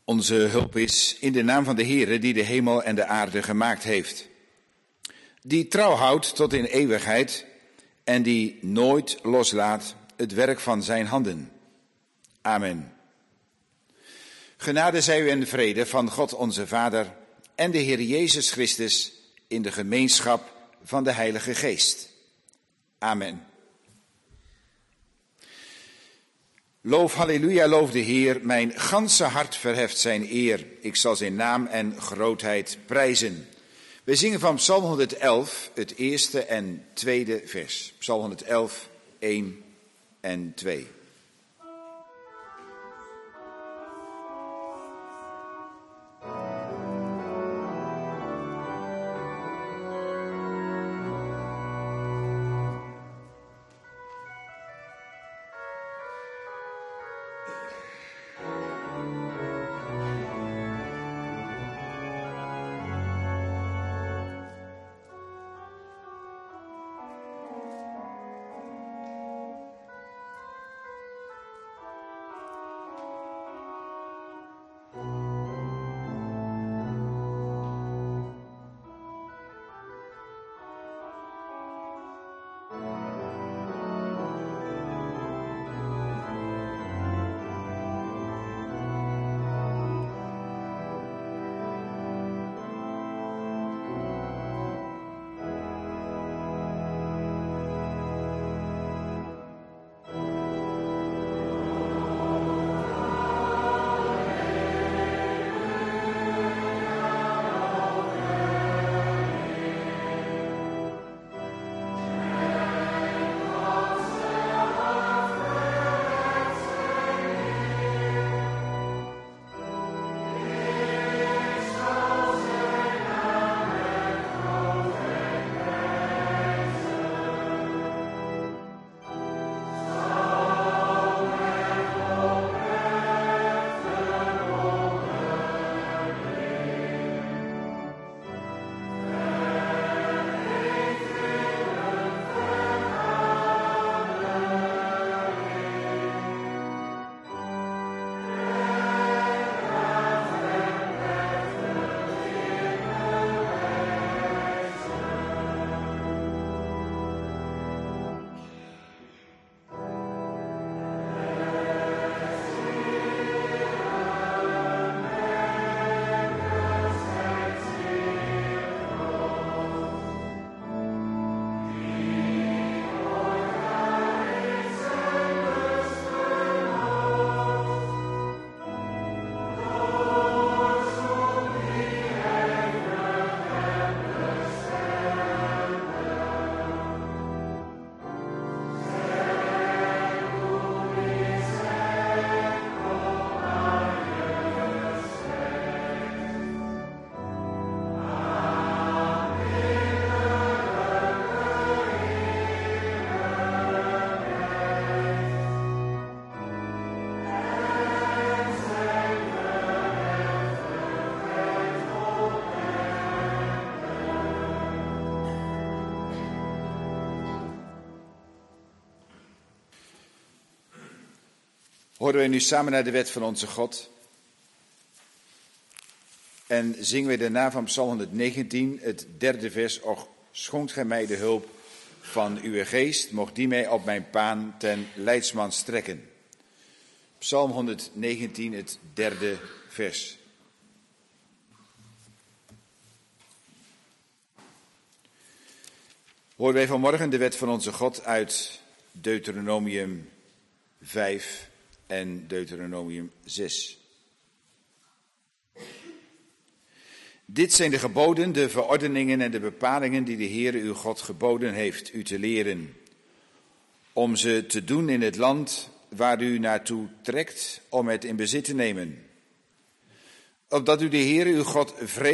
Onze hulp is in de naam van de Heere die de hemel en de aarde gemaakt heeft. Die trouw houdt tot in eeuwigheid en die nooit loslaat het werk van zijn handen. Amen. Genade zij u en vrede van God onze Vader en de Heer Jezus Christus in de gemeenschap van de Heilige Geest. Amen. Loof, halleluja, loof de Heer, mijn ganse hart verheft zijn eer. Ik zal zijn naam en grootheid prijzen. We zingen van Psalm 111, het eerste en tweede vers. Psalm 111, 1 en 2. Horen wij nu samen naar de wet van onze God en zingen wij daarna van Psalm 119, het derde vers. Och, schonkt gij mij de hulp van uw geest, mocht die mij op mijn paan ten leidsman strekken. Psalm 119, het derde vers. Horen wij vanmorgen de wet van onze God uit Deuteronomium 5 en Deuteronomium 6. Dit zijn de geboden, de verordeningen en de bepalingen die de Heere uw God geboden heeft u te leren, om ze te doen in het land waar u naartoe trekt om het in bezit te nemen. Opdat u de Heere uw God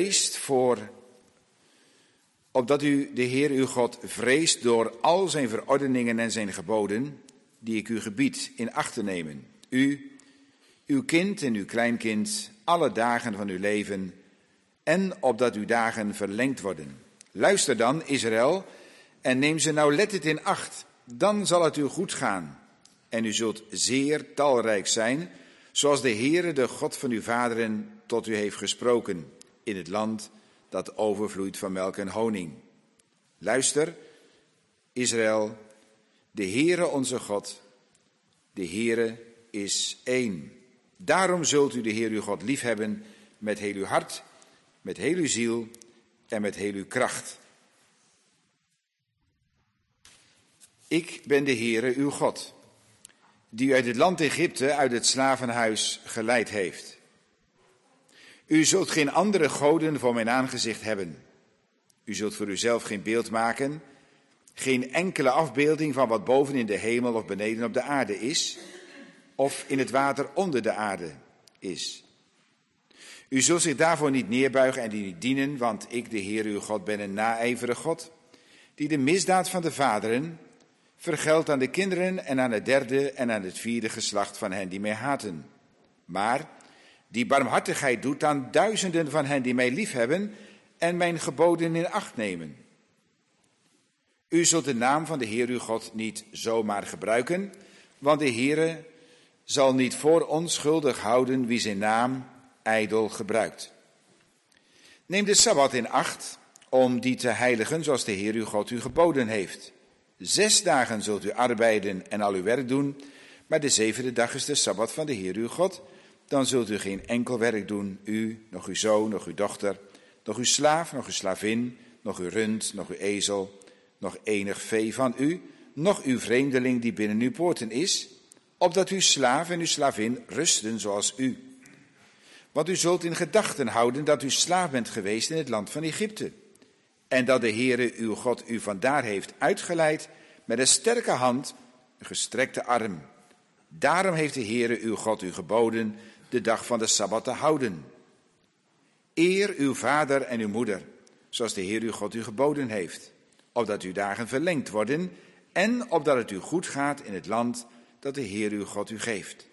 vreest door al zijn verordeningen en zijn geboden, die ik u gebied, in acht te nemen. U, uw kind en uw kleinkind, alle dagen van uw leven, en opdat uw dagen verlengd worden. Luister dan, Israël, en neem ze nauwlettend in acht. Dan zal het u goed gaan. En u zult zeer talrijk zijn, zoals de Heere, de God van uw vaderen, tot u heeft gesproken, in het land dat overvloeit van melk en honing. Luister, Israël, de Heere onze God, de Heere is één. Daarom zult u de Heer uw God liefhebben met heel uw hart, met heel uw ziel en met heel uw kracht. Ik ben de Heere uw God, die u uit het land Egypte, uit het slavenhuis geleid heeft. U zult geen andere goden voor mijn aangezicht hebben. U zult voor uzelf geen beeld maken, geen enkele afbeelding van wat boven in de hemel of beneden op de aarde is, of in het water onder de aarde is. U zult zich daarvoor niet neerbuigen en die niet dienen, want ik, de Heer uw God, ben een naijverige God, die de misdaad van de vaderen vergeldt aan de kinderen en aan het derde en aan het vierde geslacht van hen die mij haten. Maar die barmhartigheid doet aan duizenden van hen die mij liefhebben en mijn geboden in acht nemen. U zult de naam van de Heer uw God niet zomaar gebruiken, want de Heere zal niet voor onschuldig houden wie zijn naam ijdel gebruikt. Neem de Sabbat in acht om die te heiligen zoals de Heer uw God u geboden heeft. 6 dagen zult u arbeiden en al uw werk doen, maar de 7e dag is de Sabbat van de Heer uw God. Dan zult u geen enkel werk doen, u, nog uw zoon, nog uw dochter, nog uw slaaf, nog uw slavin, nog uw rund, nog uw ezel, nog enig vee van u, nog uw vreemdeling die binnen uw poorten is, opdat uw slaaf en uw slavin rusten zoals u. Want u zult in gedachten houden dat u slaaf bent geweest in het land van Egypte, en dat de Heere uw God u vandaar heeft uitgeleid met een sterke hand, een gestrekte arm. Daarom heeft de Heere uw God u geboden de dag van de Sabbat te houden. Eer uw vader en uw moeder, zoals de Heer uw God u geboden heeft, opdat uw dagen verlengd worden en opdat het u goed gaat in het land dat de Heer uw God u geeft.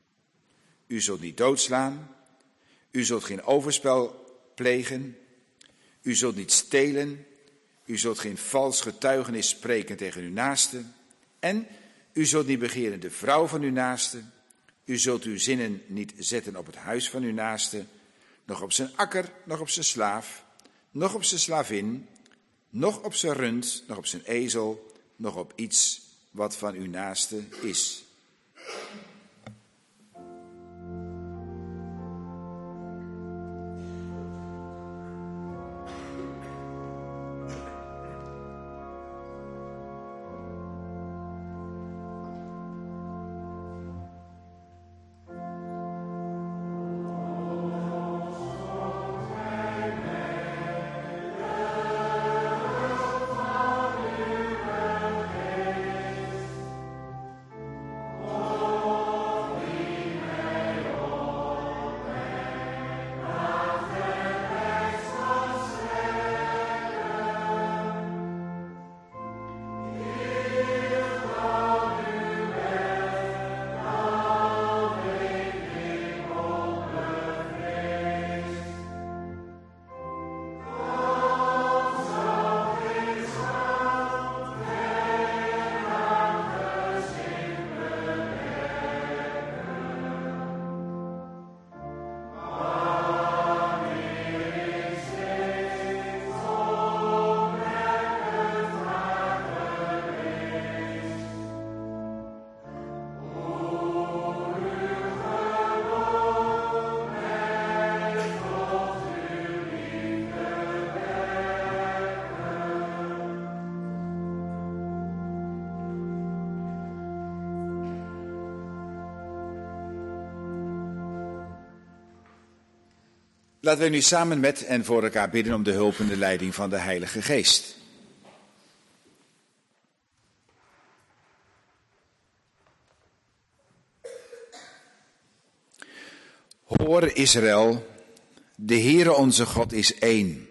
U zult niet doodslaan, u zult geen overspel plegen, u zult niet stelen, u zult geen vals getuigenis spreken tegen uw naaste en u zult niet begeren de vrouw van uw naaste. U zult uw zinnen niet zetten op het huis van uw naaste, nog op zijn akker, nog op zijn slaaf, nog op zijn slavin, nog op zijn rund, nog op zijn ezel, nog op iets wat van uw naaste is. Laten wij nu samen met en voor elkaar bidden om de hulp en de leiding van de Heilige Geest. Hoor Israël, de Heere onze God is één.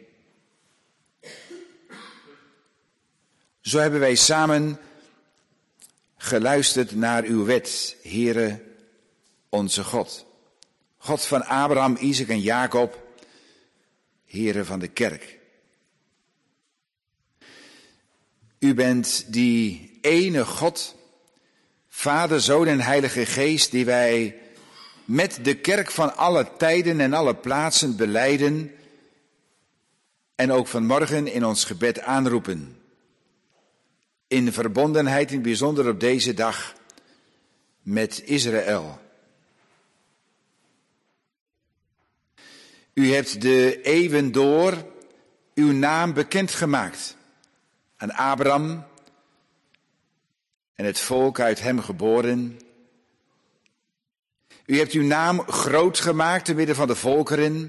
Zo hebben wij samen geluisterd naar uw wet, Heere onze God. God van Abraham, Isaac en Jacob, Heere van de kerk. U bent die ene God, Vader, Zoon en Heilige Geest, die wij met de kerk van alle tijden en alle plaatsen belijden en ook vanmorgen in ons gebed aanroepen. In verbondenheid, in het bijzonder op deze dag, met Israël. U hebt de eeuwen door uw naam bekendgemaakt aan Abraham en het volk uit hem geboren. U hebt uw naam groot gemaakt te midden van de volkeren.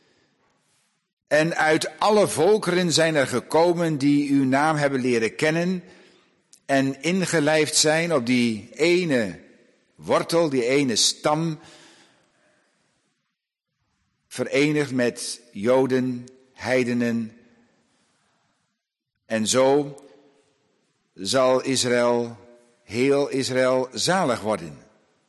En uit alle volkeren zijn er gekomen die uw naam hebben leren kennen en ingelijfd zijn op die ene wortel, die ene stam, verenigd met Joden, heidenen. En zo zal Israël, heel Israël, zalig worden.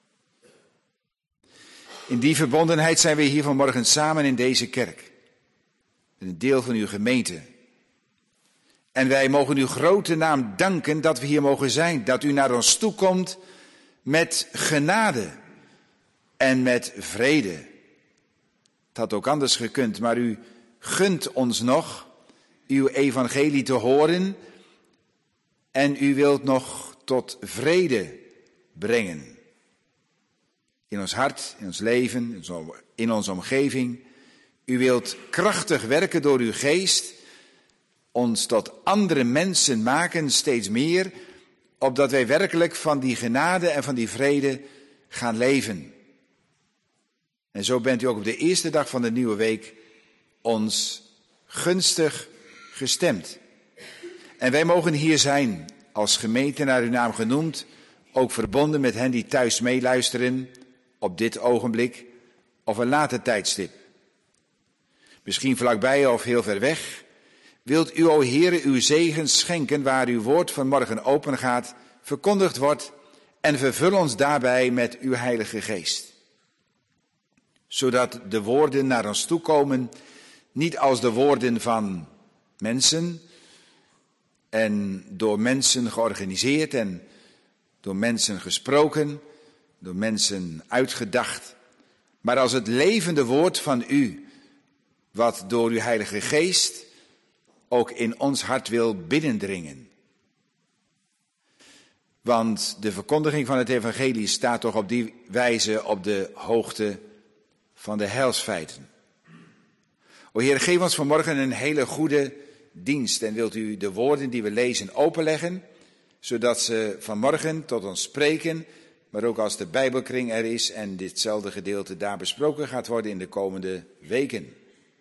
In die verbondenheid zijn we hier vanmorgen samen in deze kerk. Een deel van uw gemeente. En wij mogen uw grote naam danken dat we hier mogen zijn. Dat u naar ons toe komt met genade en met vrede. Het had ook anders gekund, maar u gunt ons nog uw evangelie te horen. En u wilt nog tot vrede brengen. In ons hart, in ons leven, in onze omgeving. U wilt krachtig werken door uw geest, ons tot andere mensen maken, steeds meer, opdat wij werkelijk van die genade en van die vrede gaan leven. En zo bent u ook op de eerste dag van de nieuwe week ons gunstig gestemd. En wij mogen hier zijn, als gemeente naar uw naam genoemd, ook verbonden met hen die thuis meeluisteren, op dit ogenblik of een later tijdstip. Misschien vlakbij of heel ver weg, wilt u, o Heere, uw zegen schenken waar uw woord vanmorgen open gaat, verkondigd wordt en vervul ons daarbij met uw Heilige Geest. Zodat de woorden naar ons toekomen, niet als de woorden van mensen en door mensen georganiseerd en door mensen gesproken, door mensen uitgedacht, maar als het levende woord van u, wat door uw Heilige Geest ook in ons hart wil binnendringen. Want de verkondiging van het evangelie staat toch op die wijze op de hoogte van de heilsfeiten. O Heer, geef ons vanmorgen een hele goede dienst en wilt u de woorden die we lezen openleggen, zodat ze vanmorgen tot ons spreken, maar ook als de Bijbelkring er is en ditzelfde gedeelte daar besproken gaat worden in de komende weken.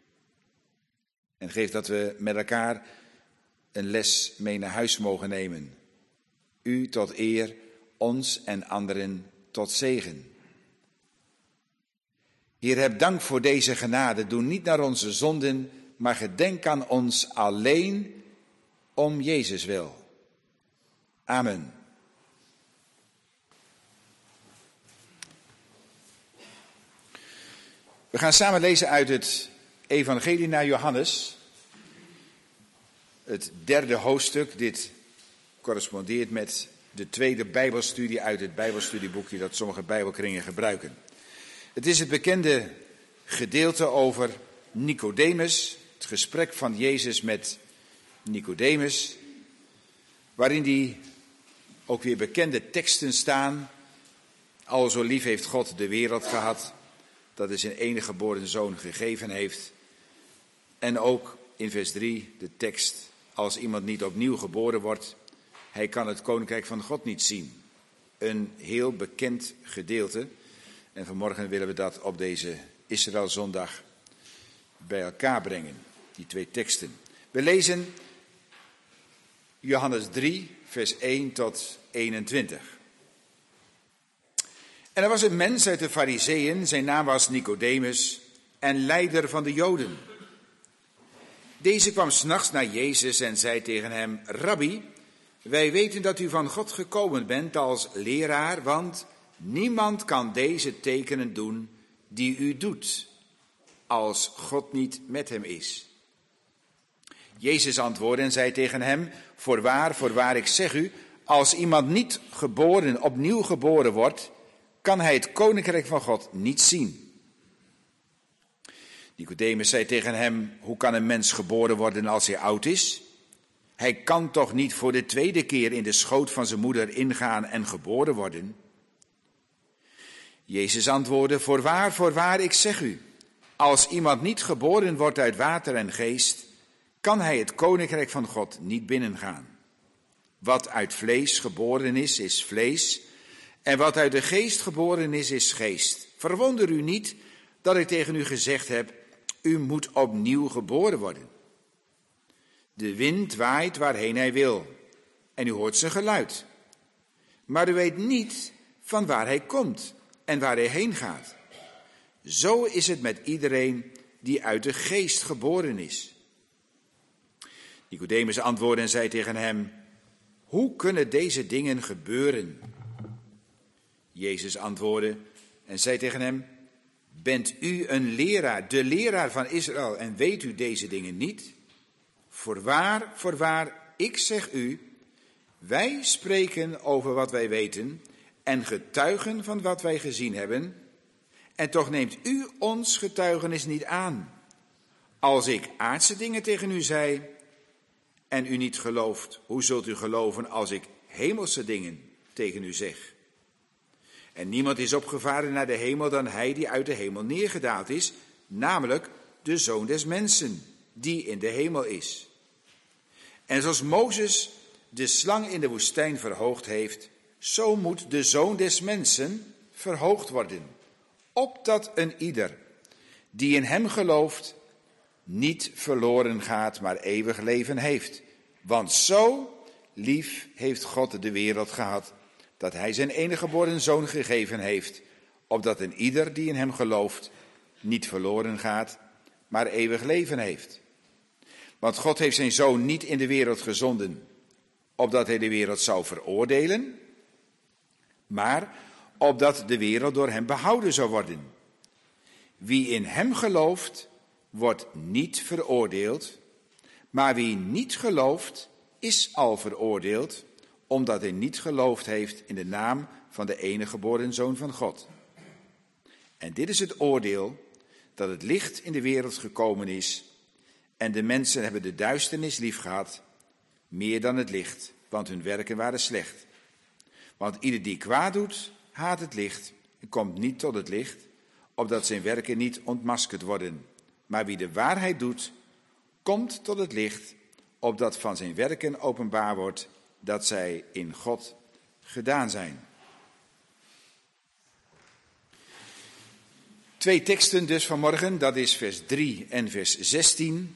En geef dat we met elkaar een les mee naar huis mogen nemen. U tot eer, ons en anderen tot zegen. Heer, heb dank voor deze genade. Doe niet naar onze zonden, maar gedenk aan ons alleen om Jezus wil. Amen. We gaan samen lezen uit het Evangelie naar Johannes. Het 3e hoofdstuk. Dit correspondeert met de tweede Bijbelstudie uit het Bijbelstudieboekje dat sommige Bijbelkringen gebruiken. Het is het bekende gedeelte over Nicodemus, het gesprek van Jezus met Nicodemus, waarin die ook weer bekende teksten staan. Al zo lief heeft God de wereld gehad, dat hij zijn enige geboren zoon gegeven heeft. En ook in vers 3 de tekst, als iemand niet opnieuw geboren wordt, hij kan het koninkrijk van God niet zien. Een heel bekend gedeelte. En vanmorgen willen we dat op deze Israëlzondag bij elkaar brengen, die twee teksten. We lezen Johannes 3, vers 1 tot 21. En er was een mens uit de Farizeeën, zijn naam was Nicodemus, en leider van de Joden. Deze kwam 's nachts naar Jezus en zei tegen hem: Rabbi, wij weten dat u van God gekomen bent als leraar, want niemand kan deze tekenen doen die u doet, als God niet met hem is. Jezus antwoordde en zei tegen hem: voorwaar, ik zeg u, als iemand niet opnieuw geboren wordt, kan hij het koninkrijk van God niet zien. Nicodemus zei tegen hem, hoe kan een mens geboren worden als hij oud is? Hij kan toch niet voor de tweede keer in de schoot van zijn moeder ingaan en geboren worden? Jezus antwoordde, voorwaar, ik zeg u, als iemand niet geboren wordt uit water en geest, kan hij het koninkrijk van God niet binnengaan. Wat uit vlees geboren is, is vlees, en wat uit de geest geboren is geest. Verwonder u niet dat ik tegen u gezegd heb, u moet opnieuw geboren worden. De wind waait waarheen hij wil, en u hoort zijn geluid. Maar u weet niet van waar hij komt en waar hij heen gaat. Zo is het met iedereen die uit de geest geboren is. Nicodemus antwoordde en zei tegen hem, hoe kunnen deze dingen gebeuren? Jezus antwoordde en zei tegen hem, bent u een leraar, de leraar van Israël, en weet u deze dingen niet? Voorwaar, ik zeg u, wij spreken over wat wij weten en getuigen van wat wij gezien hebben, en toch neemt u ons getuigenis niet aan. Als ik aardse dingen tegen u zei en u niet gelooft, hoe zult u geloven als ik hemelse dingen tegen u zeg? En niemand is opgevaren naar de hemel dan hij die uit de hemel neergedaald is, namelijk de Zoon des Mensen, die in de hemel is. En zoals Mozes de slang in de woestijn verhoogd heeft, zo moet de Zoon des Mensen verhoogd worden, opdat een ieder die in hem gelooft niet verloren gaat, maar eeuwig leven heeft. Want zo lief heeft God de wereld gehad, dat hij zijn enige geboren zoon gegeven heeft, opdat een ieder die in hem gelooft niet verloren gaat, maar eeuwig leven heeft. Want God heeft zijn zoon niet in de wereld gezonden, opdat hij de wereld zou veroordelen, maar opdat de wereld door hem behouden zou worden. Wie in hem gelooft, wordt niet veroordeeld, maar wie niet gelooft, is al veroordeeld, omdat hij niet geloofd heeft in de naam van de enige geboren Zoon van God. En dit is het oordeel, dat het licht in de wereld gekomen is, en de mensen hebben de duisternis liefgehad, meer dan het licht, want hun werken waren slecht. Want ieder die kwaad doet, haat het licht en komt niet tot het licht, opdat zijn werken niet ontmaskerd worden. Maar wie de waarheid doet, komt tot het licht, opdat van zijn werken openbaar wordt dat zij in God gedaan zijn. 2 teksten dus vanmorgen, dat is vers 3 en vers 16.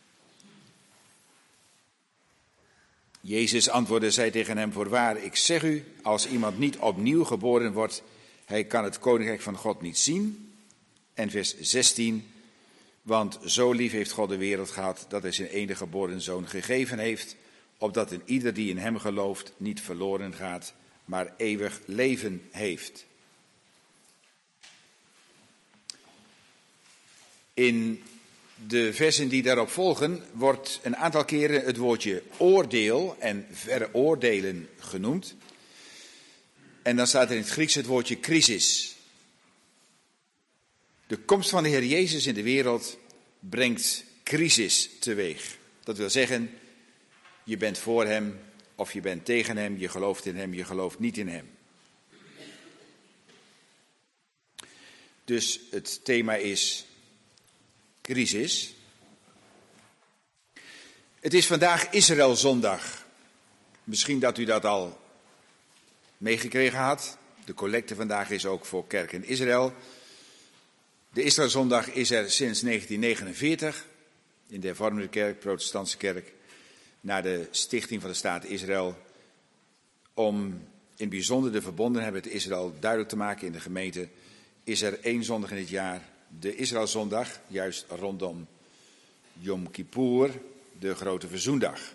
Jezus antwoordde, zei tegen hem, voorwaar, ik zeg u, als iemand niet opnieuw geboren wordt, hij kan het koninkrijk van God niet zien. En vers 16, want zo lief heeft God de wereld gehad, dat hij zijn enige geboren zoon gegeven heeft, opdat een ieder die in hem gelooft niet verloren gaat, maar eeuwig leven heeft. In de versen die daarop volgen wordt een aantal keren het woordje oordeel en veroordelen genoemd. En dan staat er in het Grieks het woordje crisis. De komst van de Heer Jezus in de wereld brengt crisis teweeg. Dat wil zeggen, je bent voor hem of je bent tegen hem, je gelooft in hem, je gelooft niet in hem. Dus het thema is crisis. Het is vandaag Israëlzondag. Misschien dat u dat al meegekregen had. De collecte vandaag is ook voor Kerk in Israël. De Israëlzondag is er sinds 1949 in de hervormde kerk, protestantse kerk, na de stichting van de staat Israël, om in het bijzonder de verbondenheid met Israël duidelijk te maken in de gemeente, is er 1 zondag in het jaar, de Israëlzondag, juist rondom Yom Kippur, de grote verzoendag.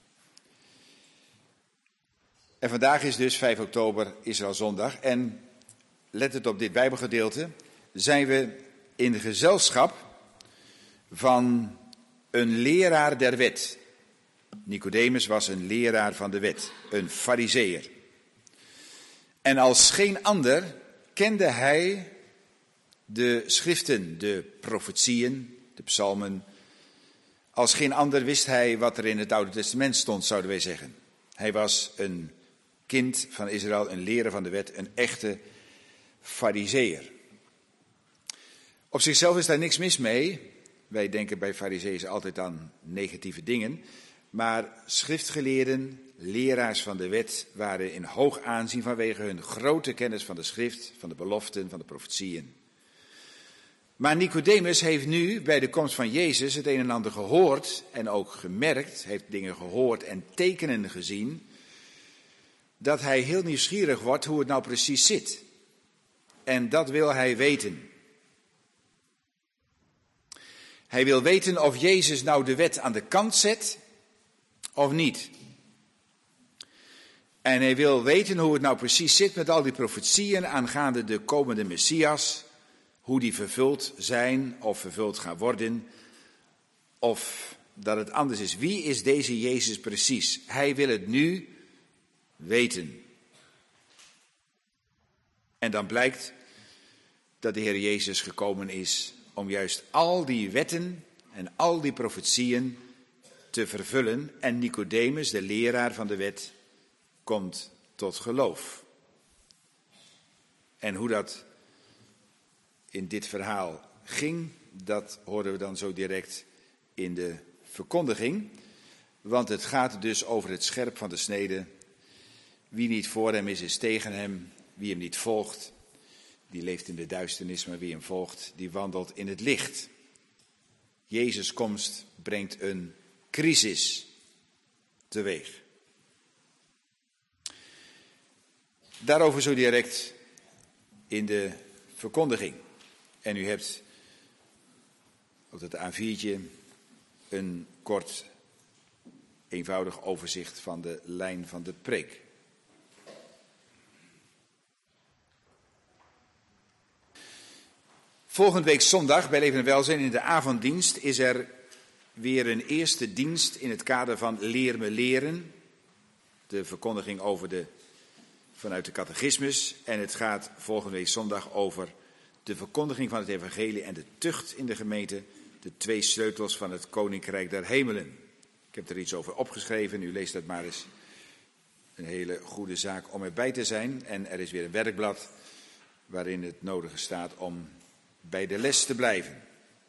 En vandaag is dus 5 oktober Israëlzondag en let het op dit Bijbelgedeelte, zijn we in gezelschap van een leraar der wet. Nicodemus was een leraar van de wet, een farizeeër. En als geen ander kende hij de schriften, de profetieën, de psalmen. Als geen ander wist hij wat er in het Oude Testament stond, zouden wij zeggen. Hij was een kind van Israël, een leraar van de wet, een echte farizeeër. Op zichzelf is daar niks mis mee. Wij denken bij farizeeërs altijd aan negatieve dingen. Maar schriftgeleerden, leraars van de wet, waren in hoog aanzien vanwege hun grote kennis van de schrift, van de beloften, van de profetieën. Maar Nicodemus heeft nu bij de komst van Jezus het een en ander gehoord en ook gemerkt, heeft dingen gehoord en tekenen gezien, dat hij heel nieuwsgierig wordt hoe het nou precies zit. En dat wil hij weten. Hij wil weten of Jezus nou de wet aan de kant zet of niet. En hij wil weten hoe het nou precies zit met al die profetieën aangaande de komende Messias. Hoe die vervuld zijn of vervuld gaan worden. Of dat het anders is. Wie is deze Jezus precies? Hij wil het nu weten. En dan blijkt dat de Heer Jezus gekomen is om juist al die wetten en al die profetieën te vervullen. En Nicodemus, de leraar van de wet, komt tot geloof. En hoe dat in dit verhaal ging, dat horen we dan zo direct in de verkondiging. Want het gaat dus over het scherp van de snede. Wie niet voor hem is tegen hem. Wie hem niet volgt, die leeft in de duisternis, maar wie hem volgt, die wandelt in het licht. Jezus' komst brengt een crisis teweeg. Daarover zo direct in de verkondiging. En u hebt op het A4'tje een kort, eenvoudig overzicht van de lijn van de preek. Volgende week zondag bij Leven en Welzijn in de avonddienst is er weer een eerste dienst in het kader van Leer me leren. De verkondiging vanuit de catechismus. En het gaat volgende week zondag over de verkondiging van het evangelie en de tucht in de gemeente. De 2 sleutels van het Koninkrijk der Hemelen. Ik heb er iets over opgeschreven, u leest dat maar eens. Een hele goede zaak om erbij te zijn. En er is weer een werkblad waarin het nodige staat om bij de les te blijven.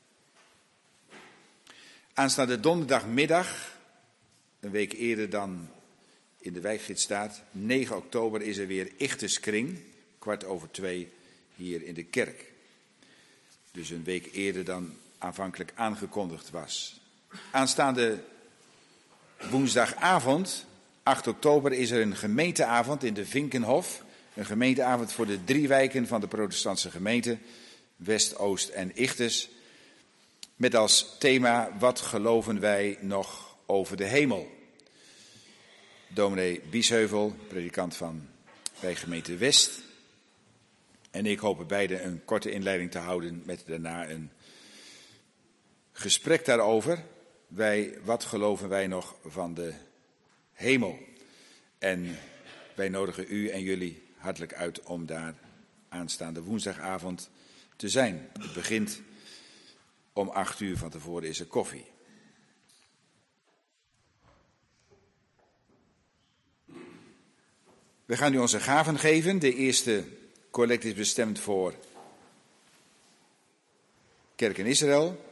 Aanstaande donderdagmiddag, een week eerder dan in de wijkgids staat, 9 oktober is er weer Ichterskring, 2:15 hier in de kerk. Dus een week eerder dan aanvankelijk aangekondigd was. Aanstaande woensdagavond, 8 oktober, is er een gemeenteavond in de Vinkenhof. Een gemeenteavond voor de 3 wijken van de protestantse gemeente, West, Oost en Ichters. Met als thema, wat geloven wij nog over de hemel? Dominee Biesheuvel, predikant bij gemeente West. En ik hoop beide een korte inleiding te houden met daarna een gesprek daarover. Wat geloven wij nog van de hemel? En wij nodigen u en jullie hartelijk uit om daar aanstaande woensdagavond te zijn. Het begint om 8:00, van tevoren is er koffie. We gaan nu onze gaven geven. De eerste collect is bestemd voor Kerk in Israël.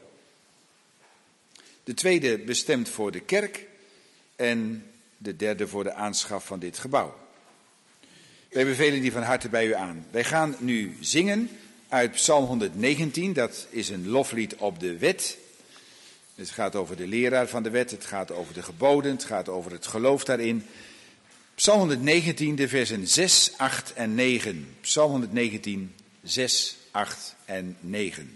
De tweede bestemd voor de kerk. En de derde voor de aanschaf van dit gebouw. Wij bevelen die van harte bij u aan. Wij gaan nu zingen uit Psalm 119. Dat is een loflied op de wet. Het gaat over de leraar van de wet. Het gaat over de geboden. Het gaat over het geloof daarin. Psalm 119, de versen 6, 8 en 9. Psalm 119, 6, 8 en 9.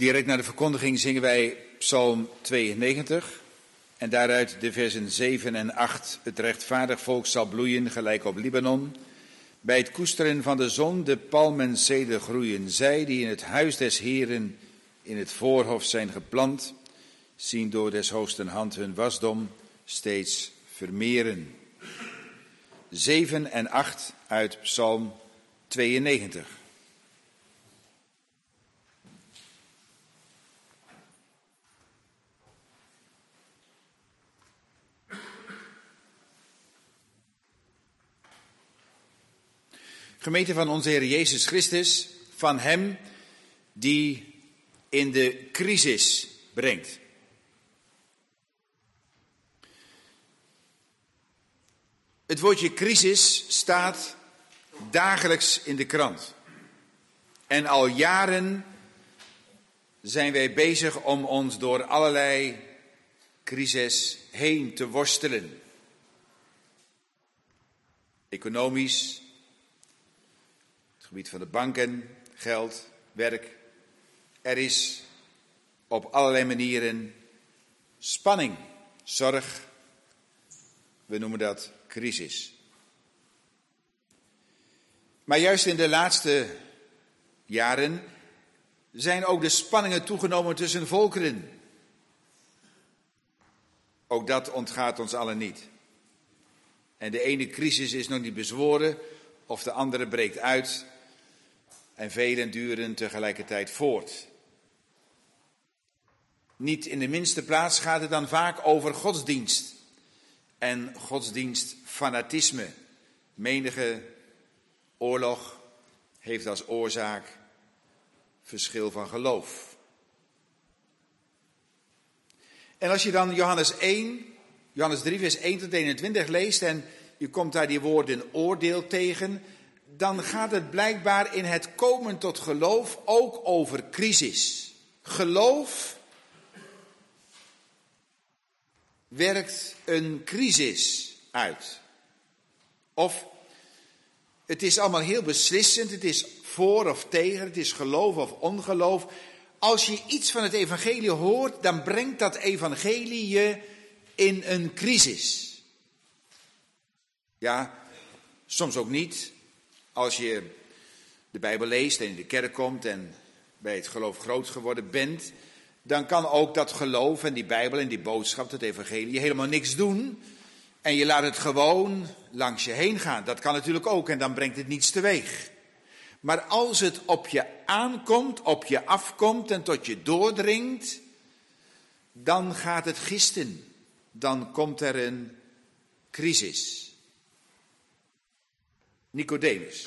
Direct na de verkondiging zingen wij Psalm 92 en daaruit de versen 7 en 8. Het rechtvaardig volk zal bloeien gelijk op Libanon. Bij het koesteren van de zon de palm en ceder groeien. Zij die in het huis des Heren in het voorhof zijn geplant, zien door des hoogsten hand hun wasdom steeds vermeren. 7 en 8 uit Psalm 92. Gemeente van onze Heer Jezus Christus, van Hem die in de crisis brengt. Het woordje crisis staat dagelijks in de krant. En al jaren zijn wij bezig om ons door allerlei crises heen te worstelen. Economisch, het gebied van de banken, geld, werk. Er is op allerlei manieren spanning, zorg. We noemen dat crisis. Maar juist in de laatste jaren zijn ook de spanningen toegenomen tussen volkeren. Ook dat ontgaat ons allen niet. En de ene crisis is nog niet bezworen, of de andere breekt uit. En velen duren tegelijkertijd voort. Niet in de minste plaats gaat het dan vaak over godsdienst. En godsdienstfanatisme. Menige oorlog heeft als oorzaak verschil van geloof. En als je dan Johannes 3 vers 1 tot 21 leest en je komt daar die woorden oordeel tegen, dan gaat het blijkbaar in het komen tot geloof ook over crisis. Geloof werkt een crisis uit. Of het is allemaal heel beslissend, het is voor of tegen, het is geloof of ongeloof. Als je iets van het evangelie hoort, dan brengt dat evangelie je in een crisis. Ja, soms ook niet. Als je de Bijbel leest en in de kerk komt en bij het geloof groot geworden bent, dan kan ook dat geloof en die Bijbel en die boodschap, het evangelie, helemaal niks doen. En je laat het gewoon langs je heen gaan. Dat kan natuurlijk ook en dan brengt het niets teweeg. Maar als het op je aankomt, op je afkomt en tot je doordringt, dan gaat het gisten. Dan komt er een crisis. Nicodemus.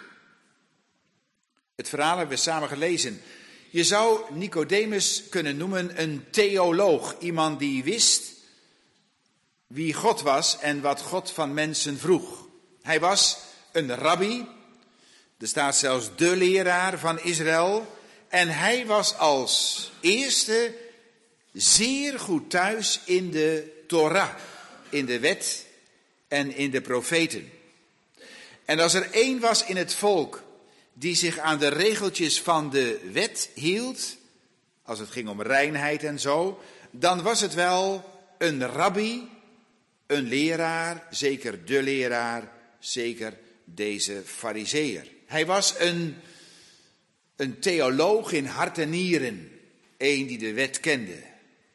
Het verhaal hebben we samen gelezen. Je zou Nicodemus kunnen noemen een theoloog. Iemand die wist wie God was en wat God van mensen vroeg. Hij was een rabbi. Er staat zelfs de leraar van Israël. En hij was als eerste zeer goed thuis in de Torah. In de wet en in de profeten. En als er één was in het volk die zich aan de regeltjes van de wet hield, als het ging om reinheid en zo, dan was het wel een rabbi, een leraar, zeker de leraar, zeker deze farizeeër. Hij was een theoloog in hart en nieren, één die de wet kende.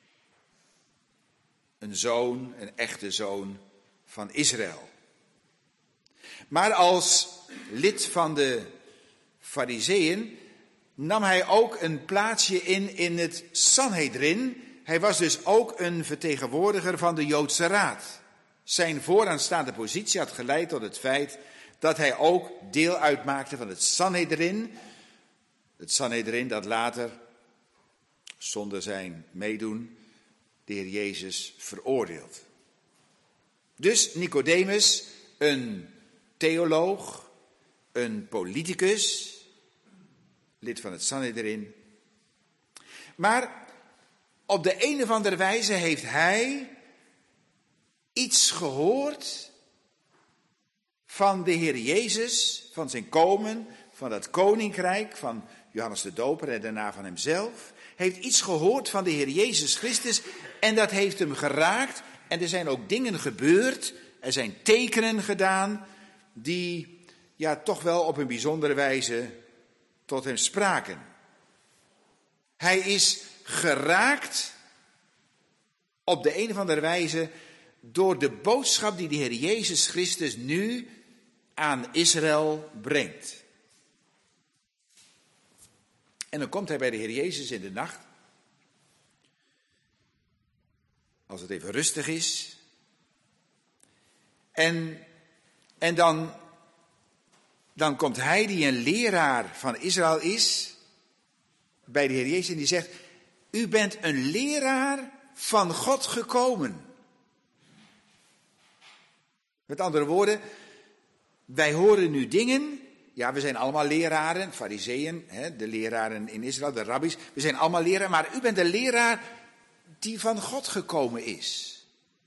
Een zoon, een echte zoon van Israël. Maar als lid van de Farizeeën nam hij ook een plaatsje in het Sanhedrin. Hij was dus ook een vertegenwoordiger van de Joodse Raad. Zijn vooraanstaande positie had geleid tot het feit dat hij ook deel uitmaakte van het Sanhedrin. Het Sanhedrin dat later, zonder zijn meedoen, de Heer Jezus veroordeelt. Dus Nicodemus, een theoloog, een politicus, lid van het Sanhedrin. Maar op de een of andere wijze heeft hij iets gehoord van de Heer Jezus, van zijn komen, van dat koninkrijk, van Johannes de Doper en daarna van hemzelf. heeft iets gehoord van de Heer Jezus Christus en dat heeft hem geraakt. En er zijn ook dingen gebeurd, er zijn tekenen gedaan die toch wel op een bijzondere wijze tot hem spraken. Hij is geraakt op de een of andere wijze door de boodschap die de Heer Jezus Christus nu aan Israël brengt. En dan komt hij bij de Heer Jezus in de nacht. Als het even rustig is. En dan komt hij die een leraar van Israël is, bij de Heer Jezus en die zegt, u bent een leraar van God gekomen. Met andere woorden, wij horen nu dingen. Ja, we zijn allemaal leraren, fariseeën, de leraren in Israël, de rabbis. We zijn allemaal leraren, maar u bent een leraar die van God gekomen is.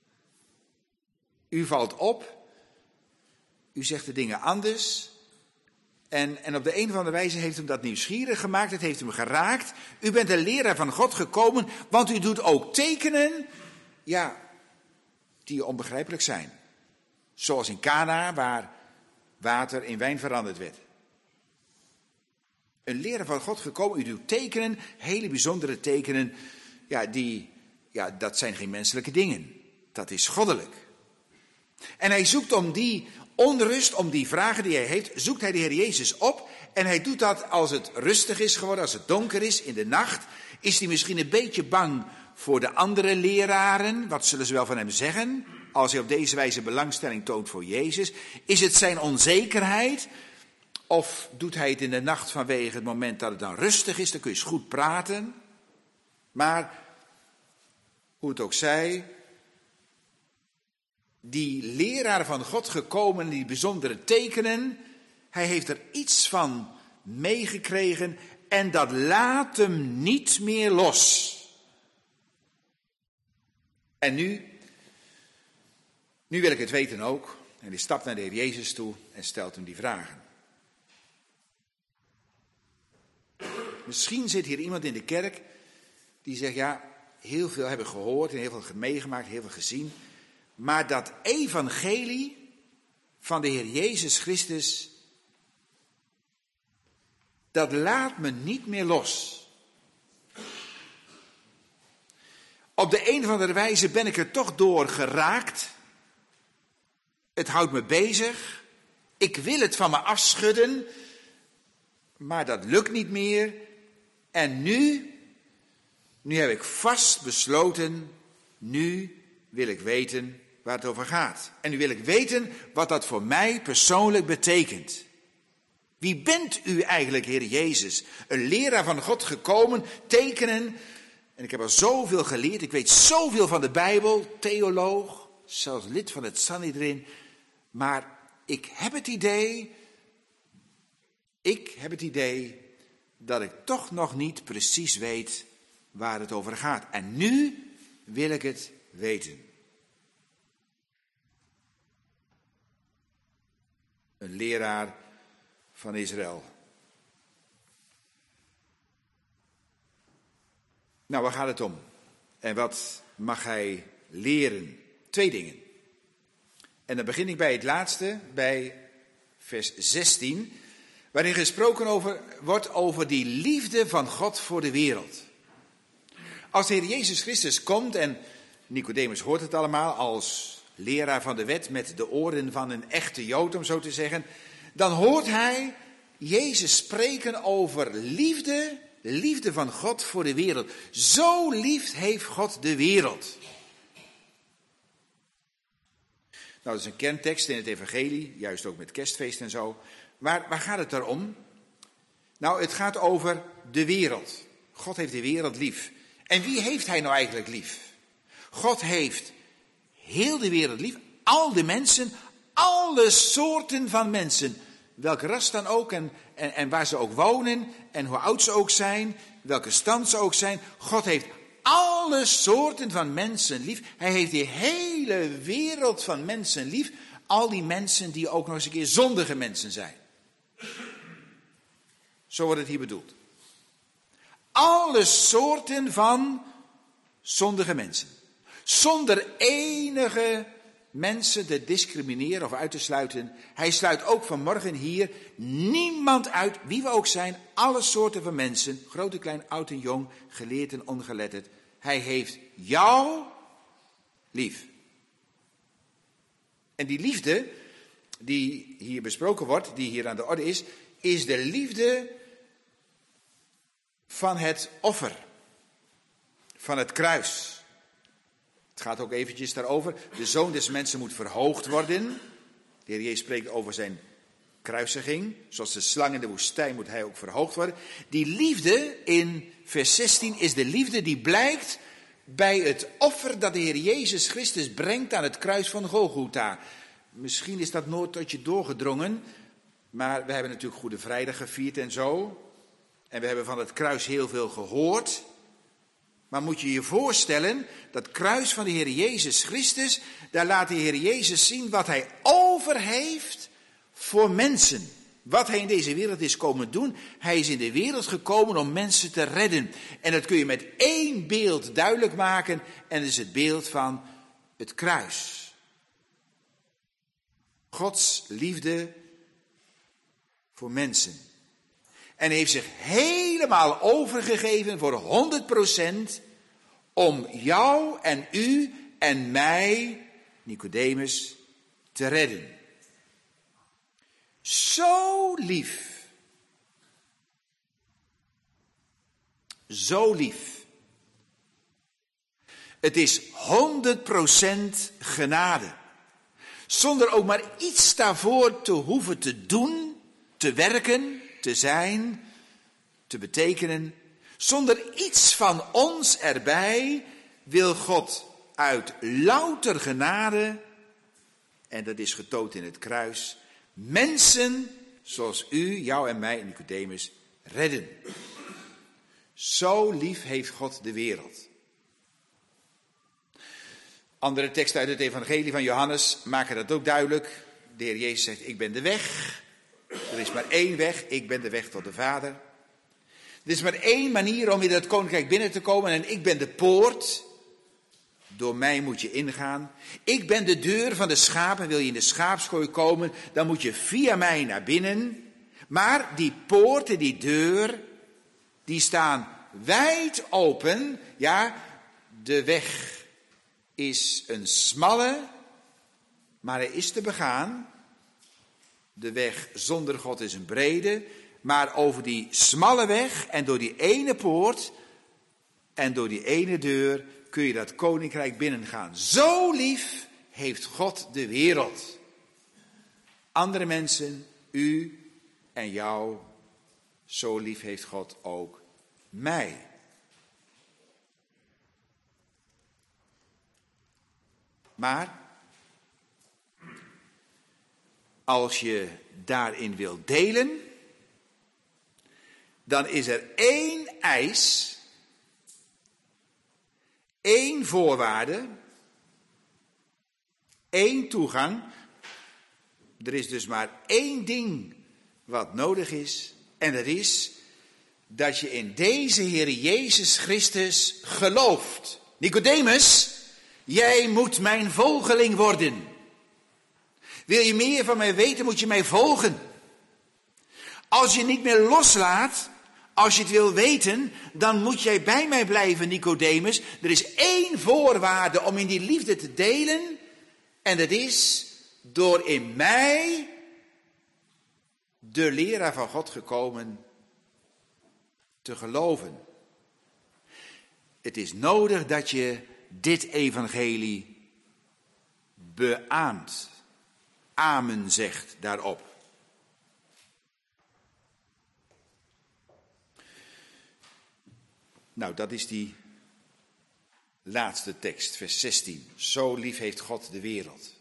U valt op, u zegt de dingen anders. En op de een of andere wijze heeft hem dat nieuwsgierig gemaakt, het heeft hem geraakt. U bent een leraar van God gekomen, want u doet ook tekenen, die onbegrijpelijk zijn. Zoals in Kana, waar water in wijn veranderd werd. Een leraar van God gekomen, u doet tekenen, hele bijzondere tekenen. Dat zijn geen menselijke dingen. Dat is goddelijk. En hij zoekt om die onrust, om die vragen die hij heeft, zoekt hij de Heer Jezus op. En hij doet dat als het rustig is geworden, als het donker is, in de nacht. Is hij misschien een beetje bang voor de andere leraren? Wat zullen ze wel van hem zeggen? Als hij op deze wijze belangstelling toont voor Jezus. Is het zijn onzekerheid? Of doet hij het in de nacht vanwege het moment dat het dan rustig is? Dan kun je eens goed praten. Maar, hoe het ook zij, die leraar van God gekomen, die bijzondere tekenen, hij heeft er iets van meegekregen en dat laat hem niet meer los. En nu wil ik het weten ook. En hij stapt naar de Heer Jezus toe en stelt hem die vragen. Misschien zit hier iemand in de kerk die zegt, heel veel hebben gehoord en heel veel meegemaakt, heel veel gezien. Maar dat evangelie van de Heer Jezus Christus, dat laat me niet meer los. Op de een of andere wijze ben ik er toch door geraakt. Het houdt me bezig. Ik wil het van me afschudden. Maar dat lukt niet meer. En nu heb ik vast besloten, nu wil ik weten waar het over gaat. En nu wil ik weten wat dat voor mij persoonlijk betekent. Wie bent u eigenlijk, Heer Jezus? Een leraar van God gekomen, tekenen. En ik heb al zoveel geleerd, ik weet zoveel van de Bijbel, theoloog, zelfs lid van het Sanhedrin. Maar ik heb het idee dat ik toch nog niet precies weet waar het over gaat. En nu wil ik het weten. Een leraar van Israël. Nou, waar gaat het om? En wat mag hij leren? 2 dingen. En dan begin ik bij het laatste, bij vers 16, waarin gesproken wordt over die liefde van God voor de wereld. Als de Heer Jezus Christus komt, en Nicodemus hoort het allemaal als leraar van de wet met de oren van een echte Jood, om zo te zeggen, dan hoort hij Jezus spreken over liefde, de liefde van God voor de wereld. Zo lief heeft God de wereld. Nou, dat is een kerntekst in het evangelie, juist ook met kerstfeest en zo. Maar waar gaat het daarom? Nou, het gaat over de wereld. God heeft de wereld lief. En wie heeft hij nou eigenlijk lief? God heeft heel de wereld lief, al de mensen, alle soorten van mensen. Welke ras dan ook en waar ze ook wonen en hoe oud ze ook zijn, welke stand ze ook zijn. God heeft alle soorten van mensen lief. Hij heeft die hele wereld van mensen lief. Al die mensen die ook nog eens een keer zondige mensen zijn. Zo wordt het hier bedoeld. alle soorten van zondige mensen. Zonder enige mensen te discrimineren of uit te sluiten. Hij sluit ook vanmorgen hier niemand uit, wie we ook zijn, alle soorten van mensen, groot en klein, oud en jong, geleerd en ongeletterd. Hij heeft jou lief. En die liefde die hier besproken wordt, die hier aan de orde is de liefde van het offer, van het kruis. Het gaat ook eventjes daarover. De Zoon des Mensen moet verhoogd worden. De Heer Jezus spreekt over zijn kruisiging. Zoals de slang in de woestijn moet hij ook verhoogd worden. Die liefde in vers 16 is de liefde die blijkt bij het offer dat de Heer Jezus Christus brengt aan het kruis van Golgotha. Misschien is dat nooit tot je doorgedrongen, maar we hebben natuurlijk Goede Vrijdag gevierd en zo. En we hebben van het kruis heel veel gehoord. Maar moet je je voorstellen, dat kruis van de Heer Jezus Christus, daar laat de Heer Jezus zien wat hij over heeft voor mensen. Wat hij in deze wereld is komen doen. Hij is in de wereld gekomen om mensen te redden. En dat kun je met één beeld duidelijk maken. En dat is het beeld van het kruis. Gods liefde voor mensen. En hij heeft zich helemaal overgegeven voor 100% om jou en u en mij, Nicodemus, te redden. Zo lief. Zo lief. Het is 100% genade. Zonder ook maar iets daarvoor te hoeven te doen, te werken, te zijn, te betekenen. Zonder iets van ons erbij wil God uit louter genade, en dat is getoond in het kruis, mensen zoals u, jou en mij, Nicodemus, redden. Zo lief heeft God de wereld. Andere teksten uit het evangelie van Johannes maken dat ook duidelijk. De Heer Jezus zegt, ik ben de weg. Er is maar één weg, ik ben de weg tot de Vader. Er is maar één manier om in het koninkrijk binnen te komen en ik ben de poort. Door mij moet je ingaan. Ik ben de deur van de schapen. Wil je in de schaapskooi komen, dan moet je via mij naar binnen. Maar die poort en die deur, die staan wijd open. Ja, de weg is een smalle, maar hij is te begaan. De weg zonder God is een brede, maar over die smalle weg en door die ene poort en door die ene deur kun je dat koninkrijk binnengaan. Zo lief heeft God de wereld. Andere mensen, u en jou, zo lief heeft God ook mij. Maar als je daarin wilt delen, dan is er één eis, één voorwaarde, één toegang. Er is dus maar één ding wat nodig is, en dat is dat je in deze Heer Jezus Christus gelooft. Nicodemus, jij moet mijn volgeling worden. Wil je meer van mij weten, moet je mij volgen. Als je niet meer loslaat, als je het wil weten, dan moet jij bij mij blijven, Nicodemus. Er is één voorwaarde om in die liefde te delen, en dat is door in mij, de leraar van God gekomen, te geloven. Het is nodig dat je dit evangelie beaamt. Amen zegt daarop. Nou, dat is die laatste tekst, vers 16. Zo lief heeft God de wereld.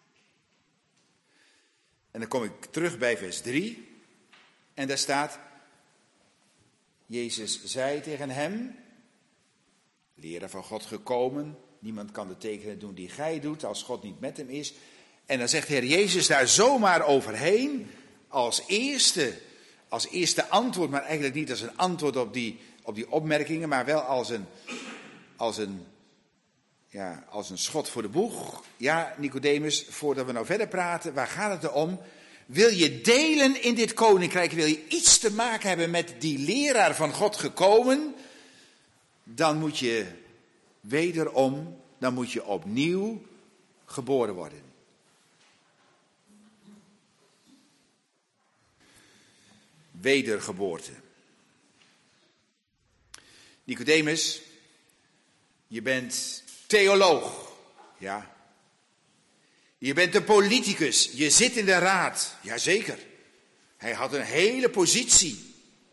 En dan kom ik terug bij vers 3. En daar staat, Jezus zei tegen hem, leraar van God gekomen, niemand kan de tekenen doen die gij doet als God niet met hem is. En dan zegt Heer Jezus daar zomaar overheen, als eerste antwoord, maar eigenlijk niet als een antwoord op die opmerkingen, maar wel als een schot voor de boeg. Ja, Nicodemus, voordat we nou verder praten, waar gaat het om? Wil je delen in dit koninkrijk, wil je iets te maken hebben met die leraar van God gekomen, dan moet je wederom, dan moet je opnieuw geboren worden. Wedergeboorte. Nicodemus, je bent theoloog, ja. Je bent een politicus, je zit in de raad, jazeker. Hij had een hele positie.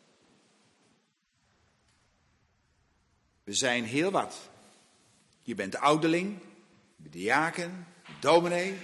We zijn heel wat. Je bent de ouderling, de diaken, dominee.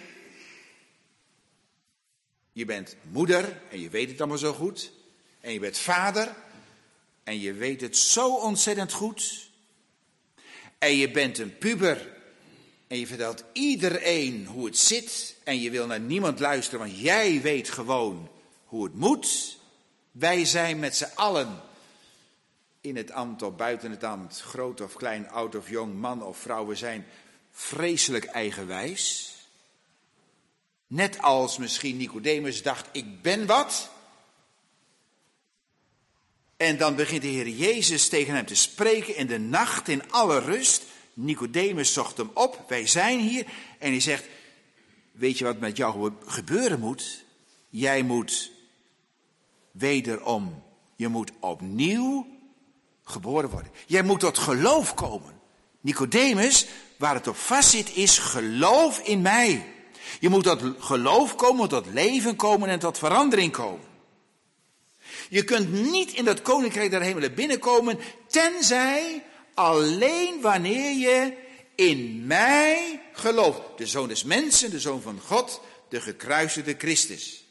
Je bent moeder en je weet het allemaal zo goed. En je bent vader en je weet het zo ontzettend goed. En je bent een puber en je vertelt iedereen hoe het zit. En je wil naar niemand luisteren, want jij weet gewoon hoe het moet. Wij zijn met z'n allen in het ambt of buiten het ambt, groot of klein, oud of jong, man of vrouw. We zijn vreselijk eigenwijs. Net als misschien Nicodemus dacht, ik ben wat. En dan begint de Heer Jezus tegen hem te spreken in de nacht, in alle rust. Nicodemus zocht hem op, wij zijn hier. En hij zegt, weet je wat met jou gebeuren moet? Jij moet wederom, je moet opnieuw geboren worden. Jij moet tot geloof komen. Nicodemus, waar het op vastzit is, geloof in mij. Je moet tot geloof komen, tot leven komen en tot verandering komen. Je kunt niet in dat koninkrijk der hemelen binnenkomen, tenzij alleen wanneer je in mij gelooft. De Zoon des Mensen, de Zoon van God, de gekruisigde Christus.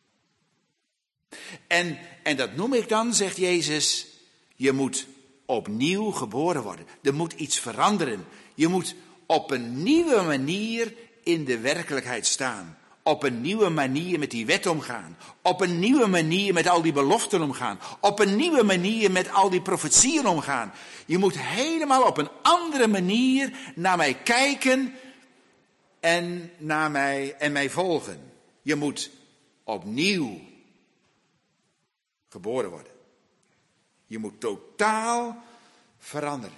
En dat noem ik dan, zegt Jezus, je moet opnieuw geboren worden. Er moet iets veranderen. Je moet op een nieuwe manier in de werkelijkheid staan. Op een nieuwe manier met die wet omgaan. Op een nieuwe manier met al die beloften omgaan. Op een nieuwe manier met al die profetieën omgaan. Je moet helemaal op een andere manier naar mij kijken en naar mij volgen. Je moet opnieuw geboren worden. Je moet totaal veranderen.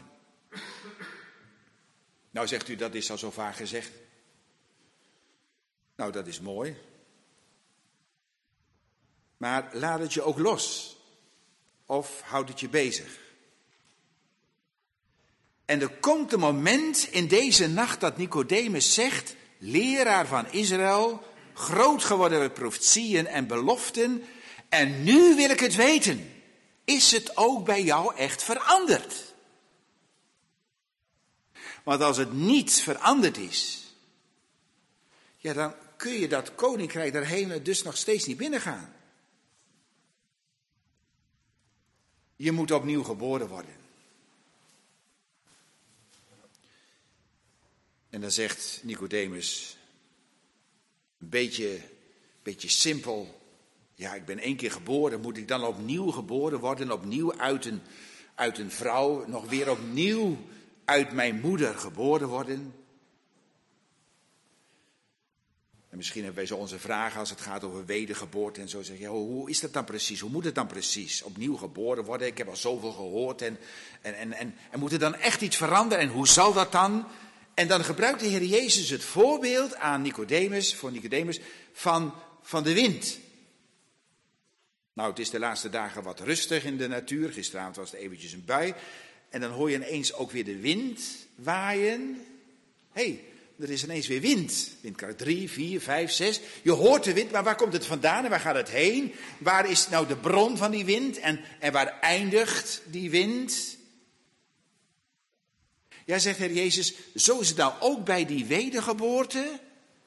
Nou zegt u, dat is al zo vaak gezegd. Nou, dat is mooi. Maar laat het je ook los. Of houd het je bezig. En er komt een moment in deze nacht dat Nicodemus zegt, leraar van Israël, groot geworden met profetieën en beloften, en nu wil ik het weten. Is het ook bij jou echt veranderd? Want als het niet veranderd is, ja, dan kun je dat koninkrijk der hemelen dus nog steeds niet binnengaan. Je moet opnieuw geboren worden. En dan zegt Nicodemus, een beetje simpel, ja, ik ben 1 keer geboren, moet ik dan opnieuw geboren worden, opnieuw uit een vrouw, nog weer opnieuw uit mijn moeder geboren worden? En misschien hebben wij zo onze vragen als het gaat over wedergeboorte en zo. Zeg je, hoe is dat dan precies? Hoe moet het dan precies? Opnieuw geboren worden, ik heb al zoveel gehoord. En moet er dan echt iets veranderen? En hoe zal dat dan? En dan gebruikt de Heer Jezus het voorbeeld aan Nicodemus, voor Nicodemus, van de wind. Nou, het is de laatste dagen wat rustig in de natuur. Gisteravond was het eventjes een bui. En dan hoor je ineens ook weer de wind waaien. Hé, er is ineens weer wind. Windkracht 3, 4, 5, 6. Je hoort de wind, maar waar komt het vandaan en waar gaat het heen? Waar is nou de bron van die wind en waar eindigt die wind? Ja, zegt Heer Jezus, zo is het nou ook bij die wedergeboorte.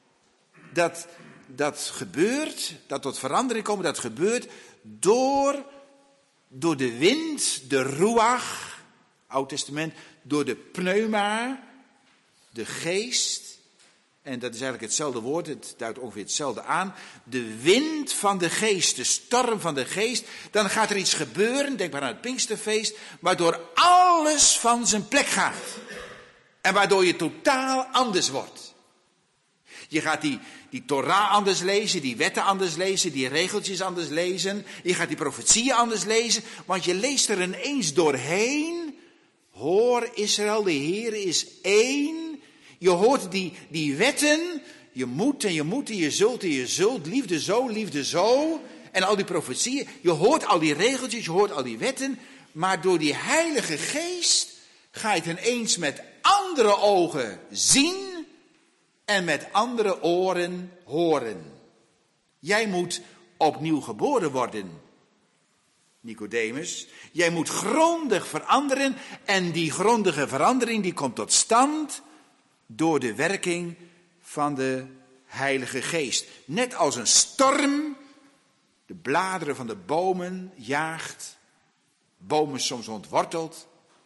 Dat gebeurt, dat tot verandering komt, dat gebeurt door de wind, de ruach, Oud Testament, door de pneuma, de geest. En dat is eigenlijk hetzelfde woord, het duidt ongeveer hetzelfde aan. De wind van de geest, de storm van de geest. Dan gaat er iets gebeuren, denk maar aan het Pinksterfeest, waardoor alles van zijn plek gaat. En waardoor je totaal anders wordt. Je gaat die Torah anders lezen, die wetten anders lezen, die regeltjes anders lezen. Je gaat die profetieën anders lezen, want je leest er ineens doorheen. Hoor Israël, de Heer is één. Je hoort die wetten, je moet en je moet en je zult, liefde zo. En al die profetieën, je hoort al die regeltjes, je hoort al die wetten. Maar door die Heilige Geest ga je het ineens met andere ogen zien en met andere oren horen. Jij moet opnieuw geboren worden, Nicodemus. Jij moet grondig veranderen en die grondige verandering die komt tot stand door de werking van de Heilige Geest. Net als een storm de bladeren van de bomen jaagt, bomen soms ontwortelt.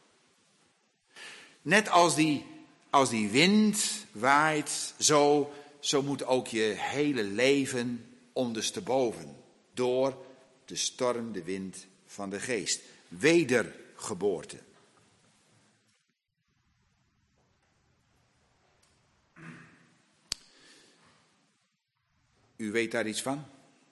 Net als die wind waait, zo moet ook je hele leven ondersteboven. Door de storm, de wind van de geest. Wedergeboorte. U weet daar iets van?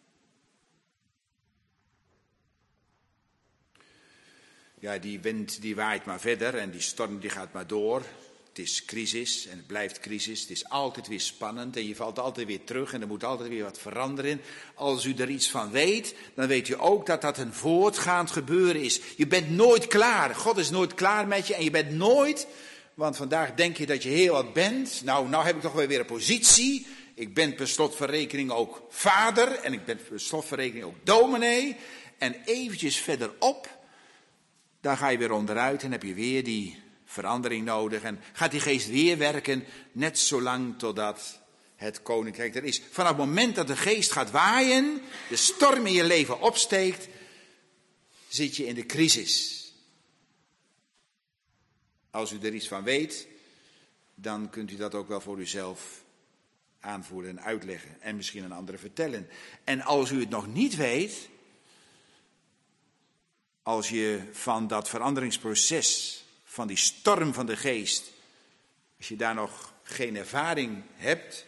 Ja, die wind die waait maar verder en die storm die gaat maar door. Het is crisis en het blijft crisis. Het is altijd weer spannend en je valt altijd weer terug en er moet altijd weer wat veranderen. Als u er iets van weet, dan weet u ook dat dat een voortgaand gebeuren is. Je bent nooit klaar. God is nooit klaar met je en je bent nooit, want vandaag denk je dat je heel wat bent. Nou heb ik toch weer een positie. Ik ben per slot van rekening ook vader en ik ben per slot van rekening ook dominee. En eventjes verderop, dan ga je weer onderuit en heb je weer die verandering nodig. En gaat die geest weer werken, net zolang totdat het koninkrijk er is. Vanaf het moment dat de geest gaat waaien, de storm in je leven opsteekt, zit je in de crisis. Als u er iets van weet, dan kunt u dat ook wel voor uzelf aanvoeren en uitleggen. En misschien aan anderen vertellen. En als u het nog niet weet, als je van dat veranderingsproces, van die storm van de geest, als je daar nog geen ervaring hebt,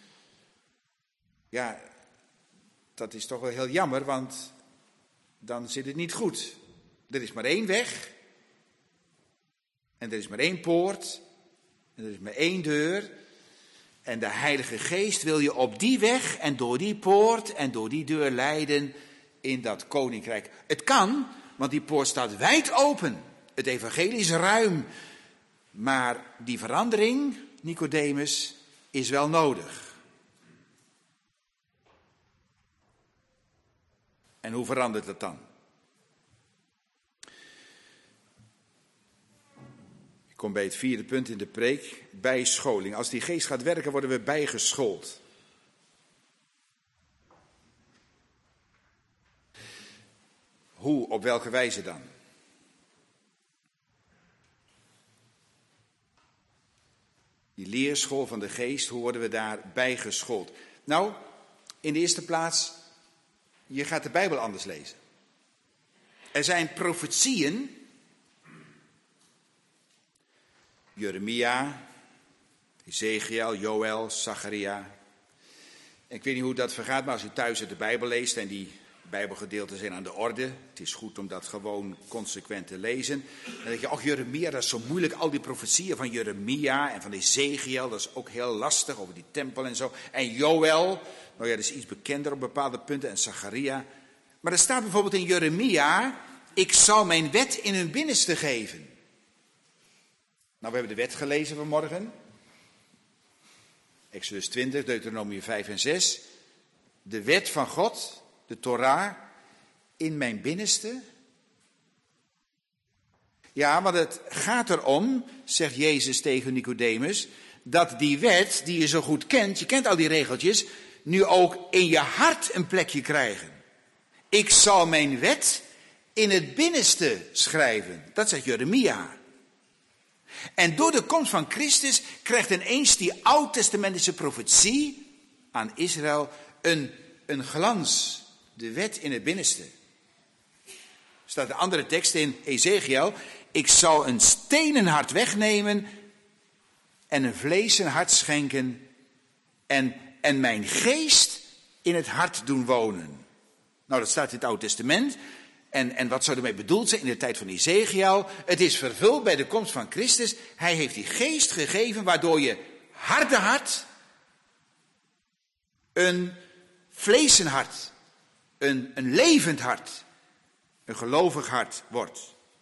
ja, dat is toch wel heel jammer, want dan zit het niet goed. Er is maar één weg, en er is maar één poort, en er is maar één deur, en de Heilige Geest wil je op die weg en door die poort en door die deur leiden in dat koninkrijk. Het kan, want die poort staat wijd open. Het evangelie is ruim. Maar die verandering, Nicodemus, is wel nodig. En hoe verandert het dan? Ik kom bij het vierde punt in de preek. Bijscholing. Als die geest gaat werken, worden we bijgeschoold. Hoe, op welke wijze dan? Die leerschool van de geest, hoe worden we daar bijgeschoold? Nou, in de eerste plaats, je gaat de Bijbel anders lezen. Er zijn profetieën, Jeremia, Ezekiel, Joël, Zacharia. Ik weet niet hoe dat vergaat, maar als u thuis uit de Bijbel leest en die Bijbelgedeelten zijn aan de orde. Het is goed om dat gewoon consequent te lezen. Dan denk je, Jeremia, dat is zo moeilijk. Al die profetieën van Jeremia en van Ezekiel, dat is ook heel lastig over die tempel en zo. En Joël, nou ja, dat is iets bekender op bepaalde punten. En Zacharia. Maar er staat bijvoorbeeld in Jeremia, ik zal mijn wet in hun binnenste geven. Nou, we hebben de wet gelezen vanmorgen. Exodus 20, Deuteronomium 5 en 6. De wet van God, de Torah, in mijn binnenste. Ja, want het gaat erom, zegt Jezus tegen Nicodemus, dat die wet die je zo goed kent, je kent al die regeltjes, nu ook in je hart een plekje krijgen. Ik zal mijn wet in het binnenste schrijven. Dat zegt Jeremia. En door de komst van Christus krijgt ineens die oud-testamentische profetie aan Israël een glans. De wet in het binnenste. Er staat een andere tekst in Ezekiel. Ik zal een stenen hart wegnemen en een vleesen hart schenken en mijn geest in het hart doen wonen. Nou, dat staat in het Oude Testament. En wat zou ermee bedoeld zijn in de tijd van Ezekiel? Het is vervuld bij de komst van Christus. Hij heeft die geest gegeven waardoor je harde hart een vleesenhart, een levend hart, een gelovig hart wordt.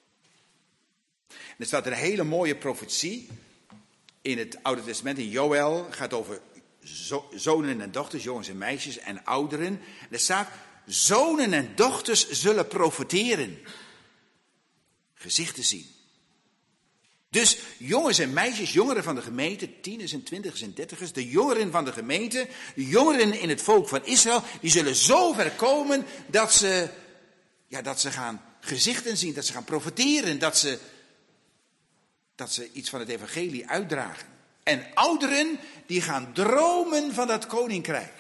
Er staat een hele mooie profetie in het Oude Testament, in Joël, gaat over zonen en dochters, jongens en meisjes en ouderen. Er staat, zonen en dochters zullen profeteren, gezichten zien. Dus jongens en meisjes, jongeren van de gemeente, tieners en twintigers en dertigers, de jongeren van de gemeente, de jongeren in het volk van Israël, die zullen zo ver komen dat ze gaan gezichten zien, dat ze gaan profeteren, dat ze iets van het evangelie uitdragen. En ouderen, die gaan dromen van dat koninkrijk.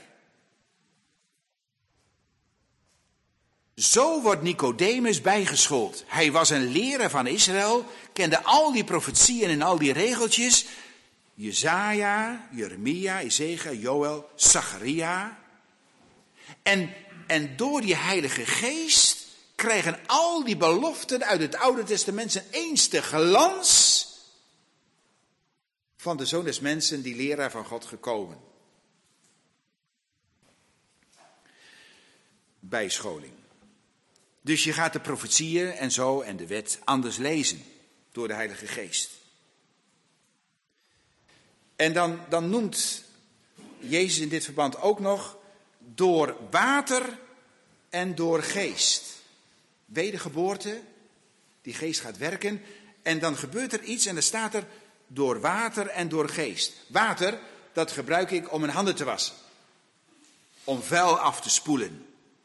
Zo wordt Nicodemus bijgeschoold. Hij was een leraar van Israël, kende al die profetieën en al die regeltjes. Jesaja, Jeremia, Ezekiel, Joël, Zacharia. En door die Heilige Geest krijgen al die beloften uit het Oude Testament zijn eens de glans van de Zoon des Mensen, die leraar van God gekomen. Bijscholing. Dus je gaat de profetieën en zo en de wet anders lezen door de Heilige Geest. En dan noemt Jezus in dit verband ook nog door water en door geest. Wedergeboorte, die geest gaat werken en dan gebeurt er iets en dan staat er door water en door geest. Water, dat gebruik ik om mijn handen te wassen. Om vuil af te spoelen.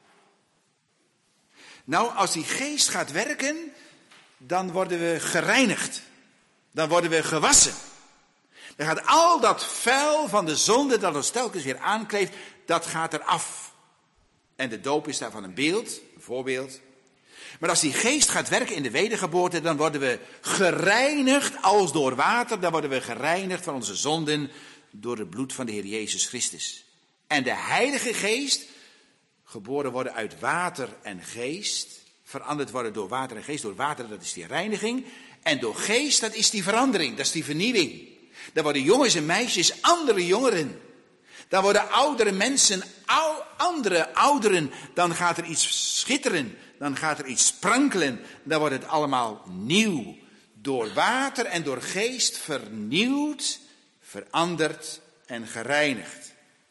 Nou, als die geest gaat werken, dan worden we gereinigd. Dan worden we gewassen. Dan gaat al dat vuil van de zonde dat ons telkens weer aankleeft, dat gaat eraf. En de doop is daarvan een beeld, een voorbeeld. Maar als die geest gaat werken in de wedergeboorte, dan worden we gereinigd als door water. Dan worden we gereinigd van onze zonden door het bloed van de Heer Jezus Christus. En de Heilige Geest, geboren worden uit water en geest, veranderd worden door water en geest. Door water, dat is die reiniging. En door geest, dat is die verandering, dat is die vernieuwing. Dan worden jongens en meisjes andere jongeren. Dan worden oudere mensen andere ouderen. Dan gaat er iets schitteren. Dan gaat er iets sprankelen. Dan wordt het allemaal nieuw. Door water en door geest vernieuwd, veranderd en gereinigd.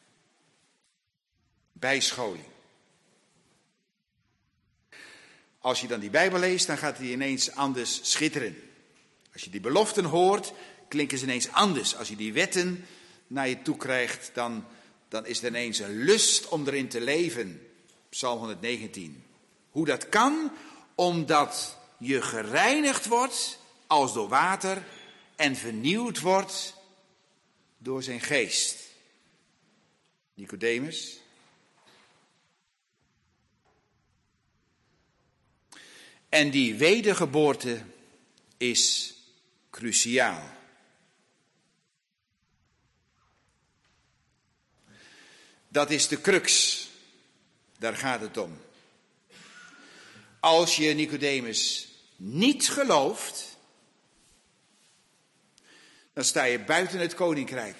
Bijscholing. Als je dan die Bijbel leest, dan gaat die ineens anders schitteren. Als je die beloften hoort, klinken ze ineens anders. Als je die wetten naar je toe krijgt, dan is er ineens een lust om erin te leven. Psalm 119. Hoe dat kan? Omdat je gereinigd wordt als door water en vernieuwd wordt door zijn geest. Nicodemus. En die wedergeboorte is cruciaal. Dat is de crux. Daar gaat het om. Als je Nicodemus niet gelooft, dan sta je buiten het koninkrijk.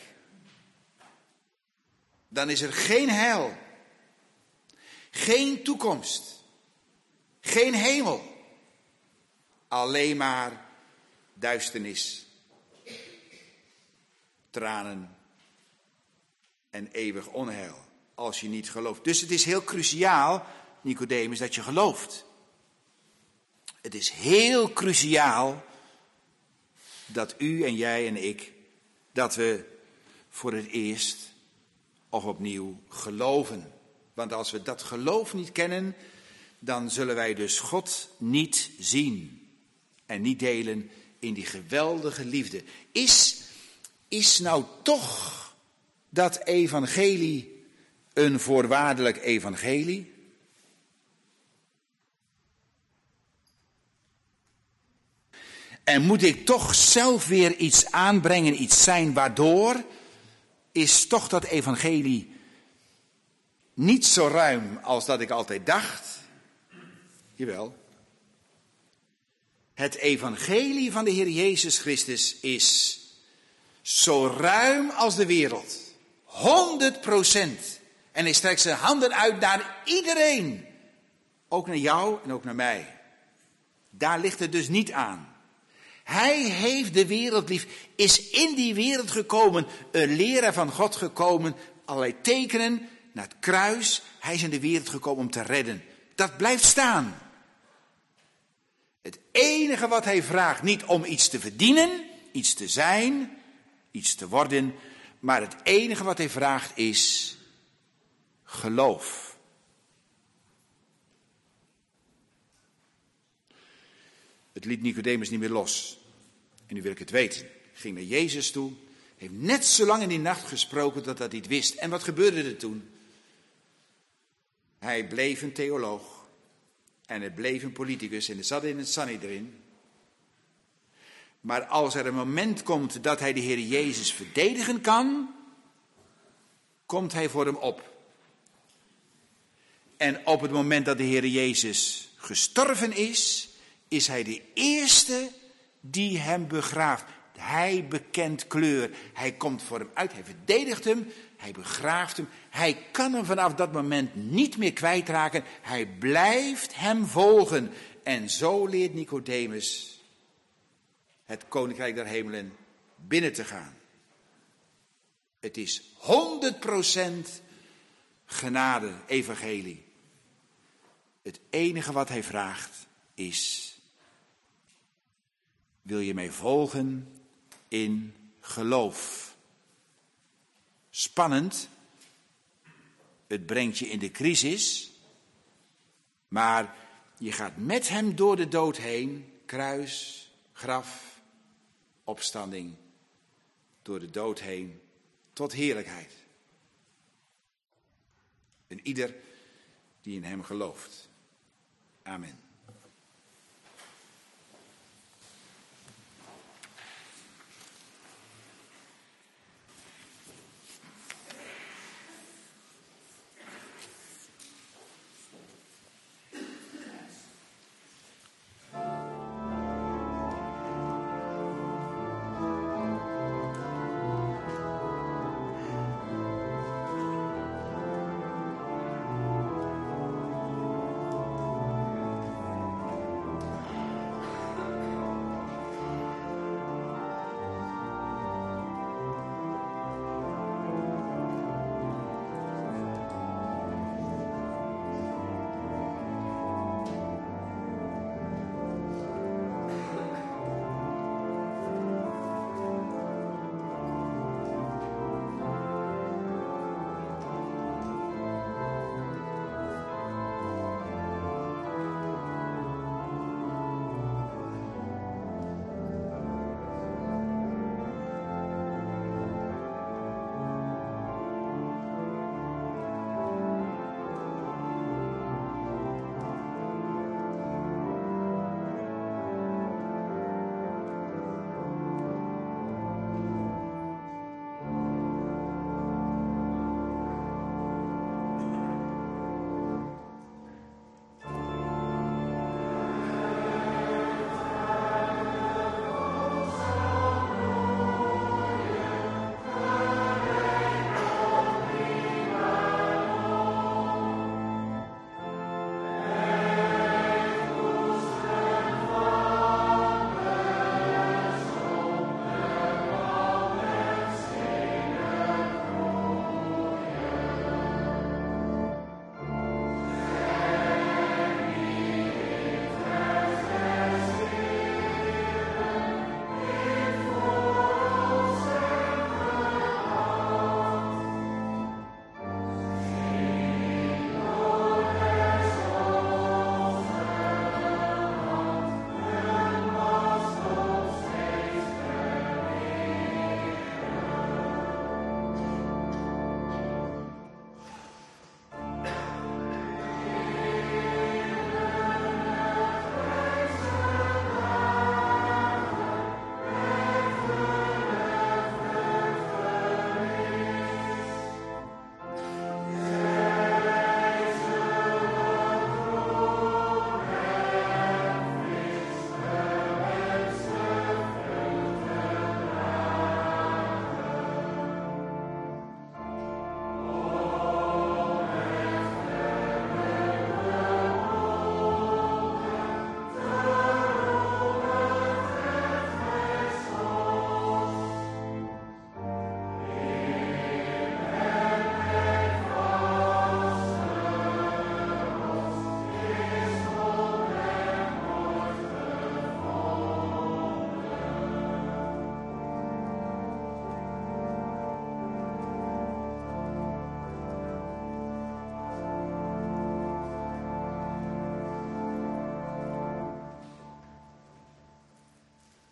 Dan is er geen heil, geen toekomst, geen hemel. Alleen maar duisternis, tranen en eeuwig onheil. Als je niet gelooft. Dus het is heel cruciaal, Nicodemus, dat je gelooft. Het is heel cruciaal dat u en jij en ik, dat we voor het eerst of opnieuw geloven. Want als we dat geloof niet kennen, dan zullen wij dus God niet zien en niet delen in die geweldige liefde. Is nou toch dat evangelie een voorwaardelijk evangelie? En moet ik toch zelf weer iets aanbrengen, iets zijn, waardoor is toch dat evangelie niet zo ruim als dat ik altijd dacht? Jawel. Het evangelie van de Heer Jezus Christus is zo ruim als de wereld. 100%. En hij strekt zijn handen uit naar iedereen. Ook naar jou en ook naar mij. Daar ligt het dus niet aan. Hij heeft de wereld lief, is in die wereld gekomen, een leraar van God gekomen, allerlei tekenen, naar het kruis. Hij is in de wereld gekomen om te redden. Dat blijft staan. Het enige wat hij vraagt, niet om iets te verdienen, iets te zijn, iets te worden, maar het enige wat hij vraagt is geloof. Het liet Nicodemus niet meer los. En nu wil ik het weten. Hij ging naar Jezus toe. Heeft net zo lang in die nacht gesproken dat hij het wist. En wat gebeurde er toen? Hij bleef een theoloog. En hij bleef een politicus. En hij zat in het Sanhedrin. Maar als er een moment komt dat hij de Heer Jezus verdedigen kan, komt hij voor hem op. En op het moment dat de Heer Jezus gestorven is hij de eerste die hem begraaft. Hij bekent kleur. Hij komt voor hem uit. Hij verdedigt hem. Hij begraaft hem. Hij kan hem vanaf dat moment niet meer kwijtraken. Hij blijft hem volgen. En zo leert Nicodemus het koninkrijk der hemelen binnen te gaan. Het is 100% genade, evangelie. Het enige wat hij vraagt is: wil je mij volgen in geloof? Spannend. Het brengt je in de crisis. Maar je gaat met hem door de dood heen. Kruis, graf, opstanding. Door de dood heen tot heerlijkheid. En ieder die in hem gelooft. Amen.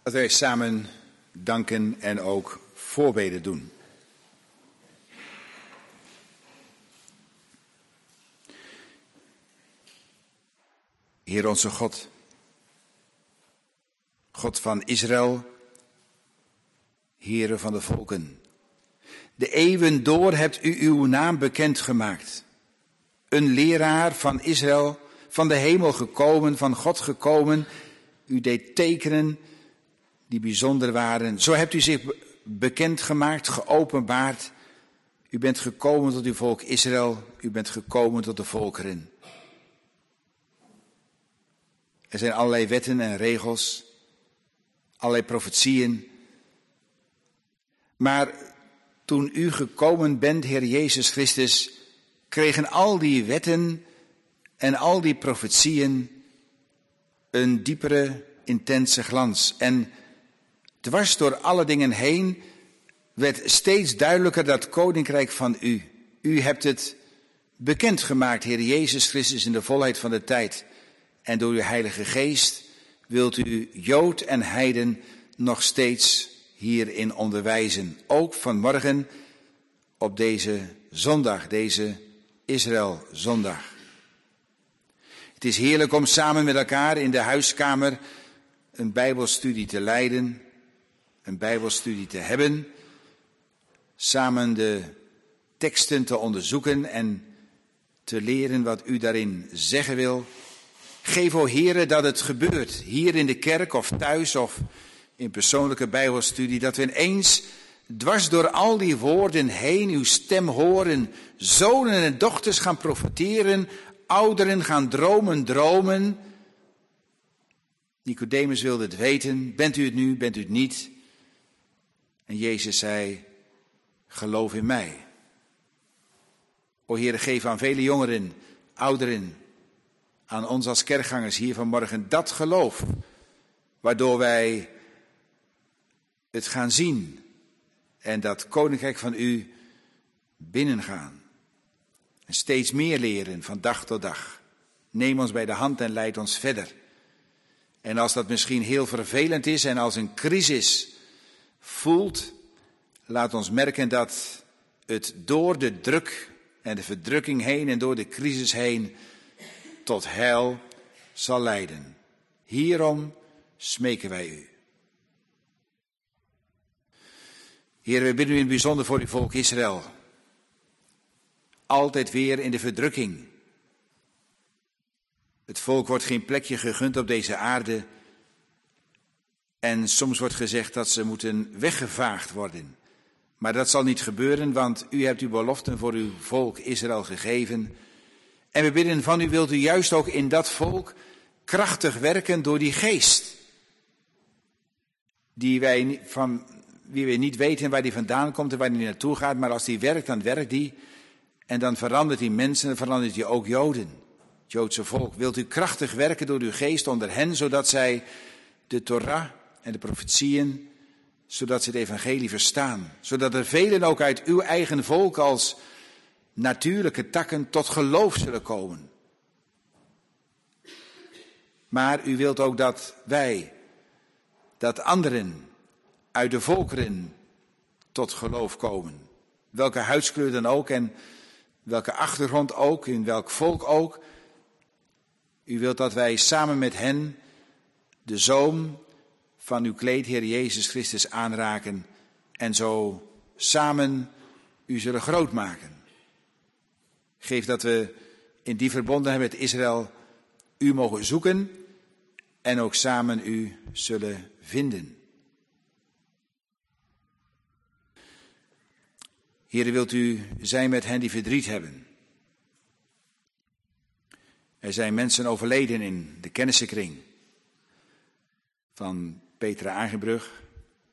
Dat wij samen danken en ook voorbeden doen. Heer onze God, God van Israël, Heere van de volken. De eeuwen door hebt u uw naam bekendgemaakt. Een leraar van Israël, van de hemel gekomen, van God gekomen. U deed tekenen die bijzonder waren. Zo hebt u zich bekendgemaakt, geopenbaard. U bent gekomen tot uw volk Israël. U bent gekomen tot de volkeren. Er zijn allerlei wetten en regels, allerlei profetieën. Maar toen u gekomen bent, Heer Jezus Christus, kregen al die wetten en al die profetieën een diepere, intense glans. En dwars door alle dingen heen werd steeds duidelijker dat koninkrijk van u. U hebt het bekendgemaakt, Heer Jezus Christus, in de volheid van de tijd. En door uw Heilige Geest wilt u Jood en heiden nog steeds hierin onderwijzen. Ook vanmorgen op deze zondag, deze Israël-zondag. Het is heerlijk om samen met elkaar in de huiskamer een Bijbelstudie te leiden, een Bijbelstudie te hebben, samen de teksten te onderzoeken en te leren wat u daarin zeggen wil. Geef, o Heere, dat het gebeurt, hier in de kerk of thuis of in persoonlijke Bijbelstudie, dat we ineens dwars door al die woorden heen uw stem horen, zonen en dochters gaan profeteren, ouderen gaan dromen. Nicodemus wilde het weten, bent u het nu, bent u het niet? En Jezus zei, geloof in mij. O Heere, geef aan vele jongeren, ouderen, aan ons als kerkgangers hier vanmorgen dat geloof, waardoor wij het gaan zien en dat koninkrijk van u binnengaan. En steeds meer leren van dag tot dag. Neem ons bij de hand en leid ons verder. En als dat misschien heel vervelend is en als een crisis voelt, laat ons merken dat het door de druk en de verdrukking heen en door de crisis heen tot heil zal leiden. Hierom smeken wij u. Heer, we bidden u in het bijzonder voor uw volk Israël. Altijd weer in de verdrukking. Het volk wordt geen plekje gegund op deze aarde. En soms wordt gezegd dat ze moeten weggevaagd worden. Maar dat zal niet gebeuren, want u hebt uw beloften voor uw volk Israël gegeven. En we bidden van u, wilt u juist ook in dat volk krachtig werken door die geest. Van wie we niet weten waar die vandaan komt en waar die naartoe gaat. Maar als die werkt, dan werkt die. En dan verandert die mensen en verandert die ook Joden. Het Joodse volk. Wilt u krachtig werken door uw geest onder hen, zodat zij de Torah en de profetieën, zodat ze het evangelie verstaan. Zodat er velen ook uit uw eigen volk als natuurlijke takken tot geloof zullen komen. Maar u wilt ook dat wij, dat anderen uit de volkeren tot geloof komen. Welke huidskleur dan ook en welke achtergrond ook, in welk volk ook. U wilt dat wij samen met hen de zoom van uw kleed, Heer Jezus Christus, aanraken en zo samen u zullen groot maken. Geef dat we in die verbondenheid met Israël u mogen zoeken en ook samen u zullen vinden. Heer, wilt u zijn met hen die verdriet hebben. Er zijn mensen overleden in de kennissenkring van Petra Aangenbrug,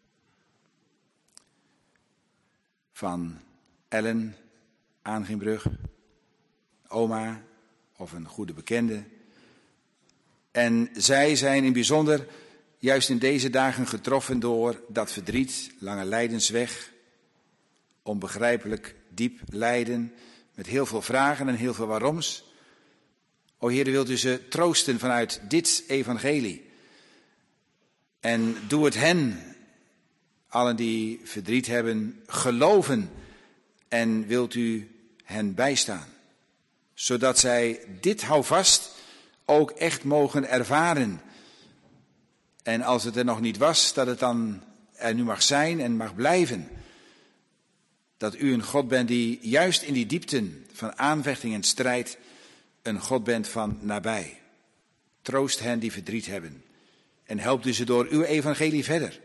van Ellen Aangenbrug, oma of een goede bekende. En zij zijn in het bijzonder juist in deze dagen getroffen door dat verdriet, lange lijdensweg, onbegrijpelijk diep lijden, met heel veel vragen en heel veel waaroms. O Heer, wilt u ze troosten vanuit dit evangelie. En doe het hen, allen die verdriet hebben, geloven en wilt u hen bijstaan. Zodat zij dit houvast ook echt mogen ervaren. En als het er nog niet was, dat het dan er nu mag zijn en mag blijven. Dat u een God bent die juist in die diepten van aanvechting en strijd een God bent van nabij. Troost hen die verdriet hebben en helpt u ze door uw evangelie verder.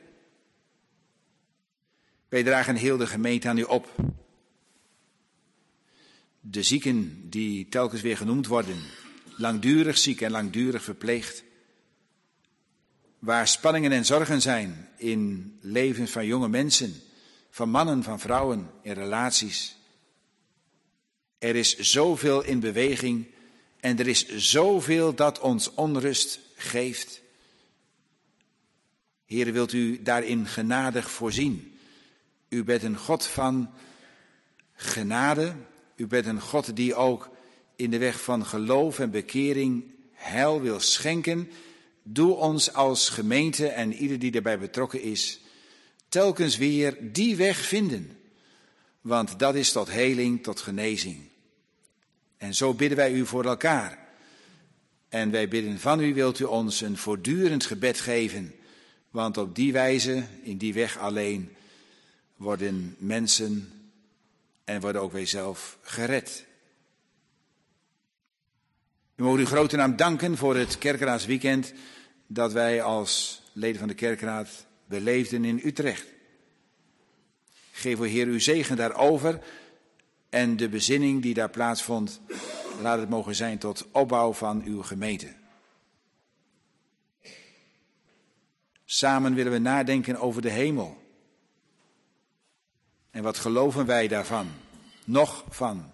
Wij dragen heel de gemeente aan u op. De zieken die telkens weer genoemd worden, langdurig ziek en langdurig verpleegd. Waar spanningen en zorgen zijn in levens van jonge mensen, van mannen, van vrouwen, in relaties. Er is zoveel in beweging en er is zoveel dat ons onrust geeft. Heere, wilt u daarin genadig voorzien? U bent een God van genade. U bent een God die ook in de weg van geloof en bekering heil wil schenken. Doe ons als gemeente en ieder die daarbij betrokken is, telkens weer die weg vinden. Want dat is tot heling, tot genezing. En zo bidden wij u voor elkaar. En wij bidden van u, wilt u ons een voortdurend gebed geven. Want op die wijze, in die weg alleen, worden mensen en worden ook wij zelf gered. We mogen uw grote naam danken voor het kerkraadsweekend dat wij als leden van de kerkraad beleefden in Utrecht. Geef, o Heer, uw zegen daarover en de bezinning die daar plaatsvond, laat het mogen zijn tot opbouw van uw gemeente. Samen willen we nadenken over de hemel. En wat geloven wij daarvan? Nog van.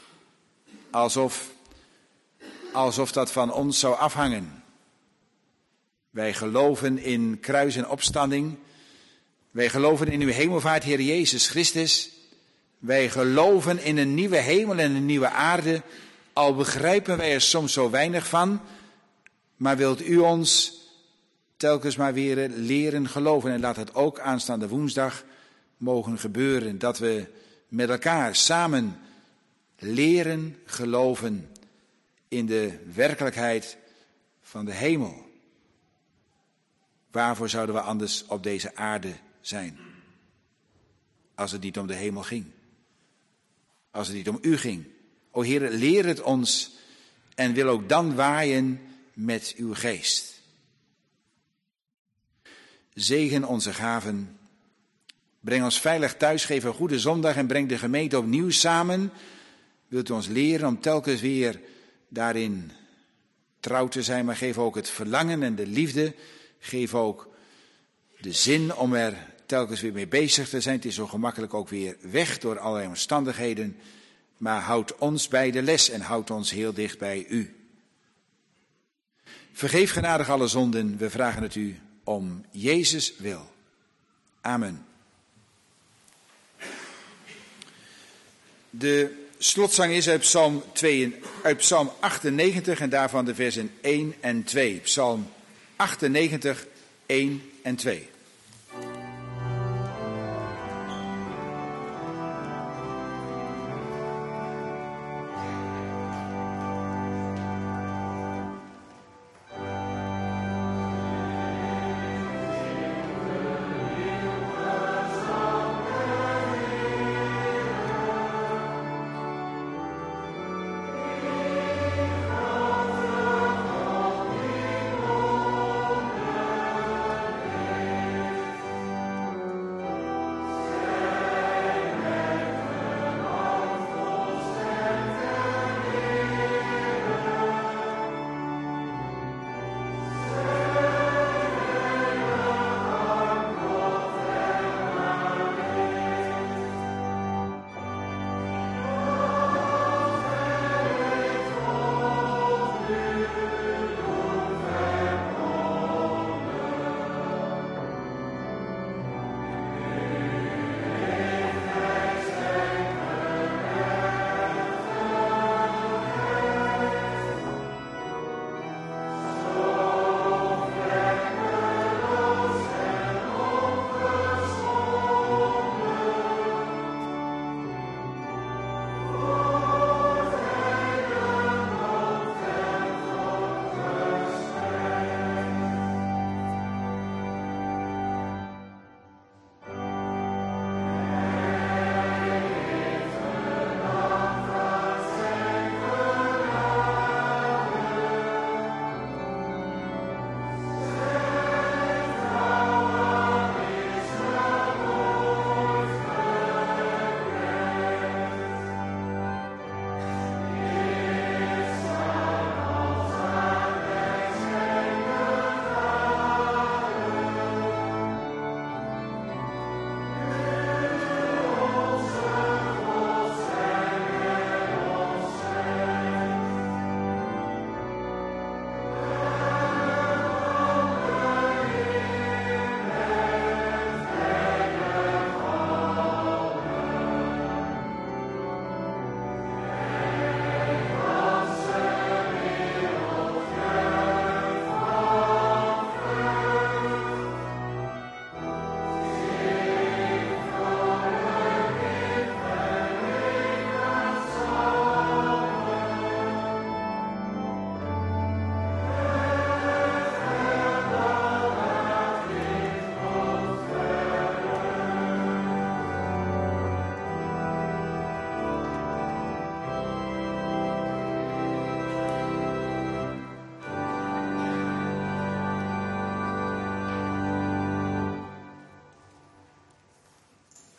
Alsof dat van ons zou afhangen. Wij geloven in kruis en opstanding. Wij geloven in uw hemelvaart, Heer Jezus Christus. Wij geloven in een nieuwe hemel en een nieuwe aarde. Al begrijpen wij er soms zo weinig van. Maar wilt u ons telkens maar weer leren geloven. En laat het ook aanstaande woensdag mogen gebeuren. Dat we met elkaar samen leren geloven in de werkelijkheid van de hemel. Waarvoor zouden we anders op deze aarde zijn? Als het niet om de hemel ging. Als het niet om u ging. O Heer, leer het ons en wil ook dan waaien met uw geest. Zegen onze gaven. Breng ons veilig thuis, geef een goede zondag en breng de gemeente opnieuw samen. Wilt u ons leren om telkens weer daarin trouw te zijn, maar geef ook het verlangen en de liefde. Geef ook de zin om er telkens weer mee bezig te zijn. Het is zo gemakkelijk ook weer weg door allerlei omstandigheden. Maar houd ons bij de les en houd ons heel dicht bij u. Vergeef genadig alle zonden, we vragen het u om Jezus wil. Amen. De slotzang is uit Psalm 98 en daarvan de versen 1 en 2. Psalm 98, 1 en 2.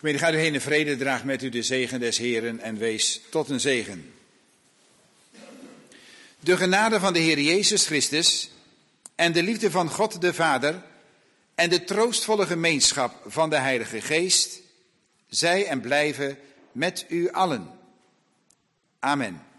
Gemeente, ga u heen in vrede, draag met u de zegen des Heeren en wees tot een zegen. De genade van de Heer Jezus Christus en de liefde van God de Vader en de troostvolle gemeenschap van de Heilige Geest, zij en blijven met u allen. Amen.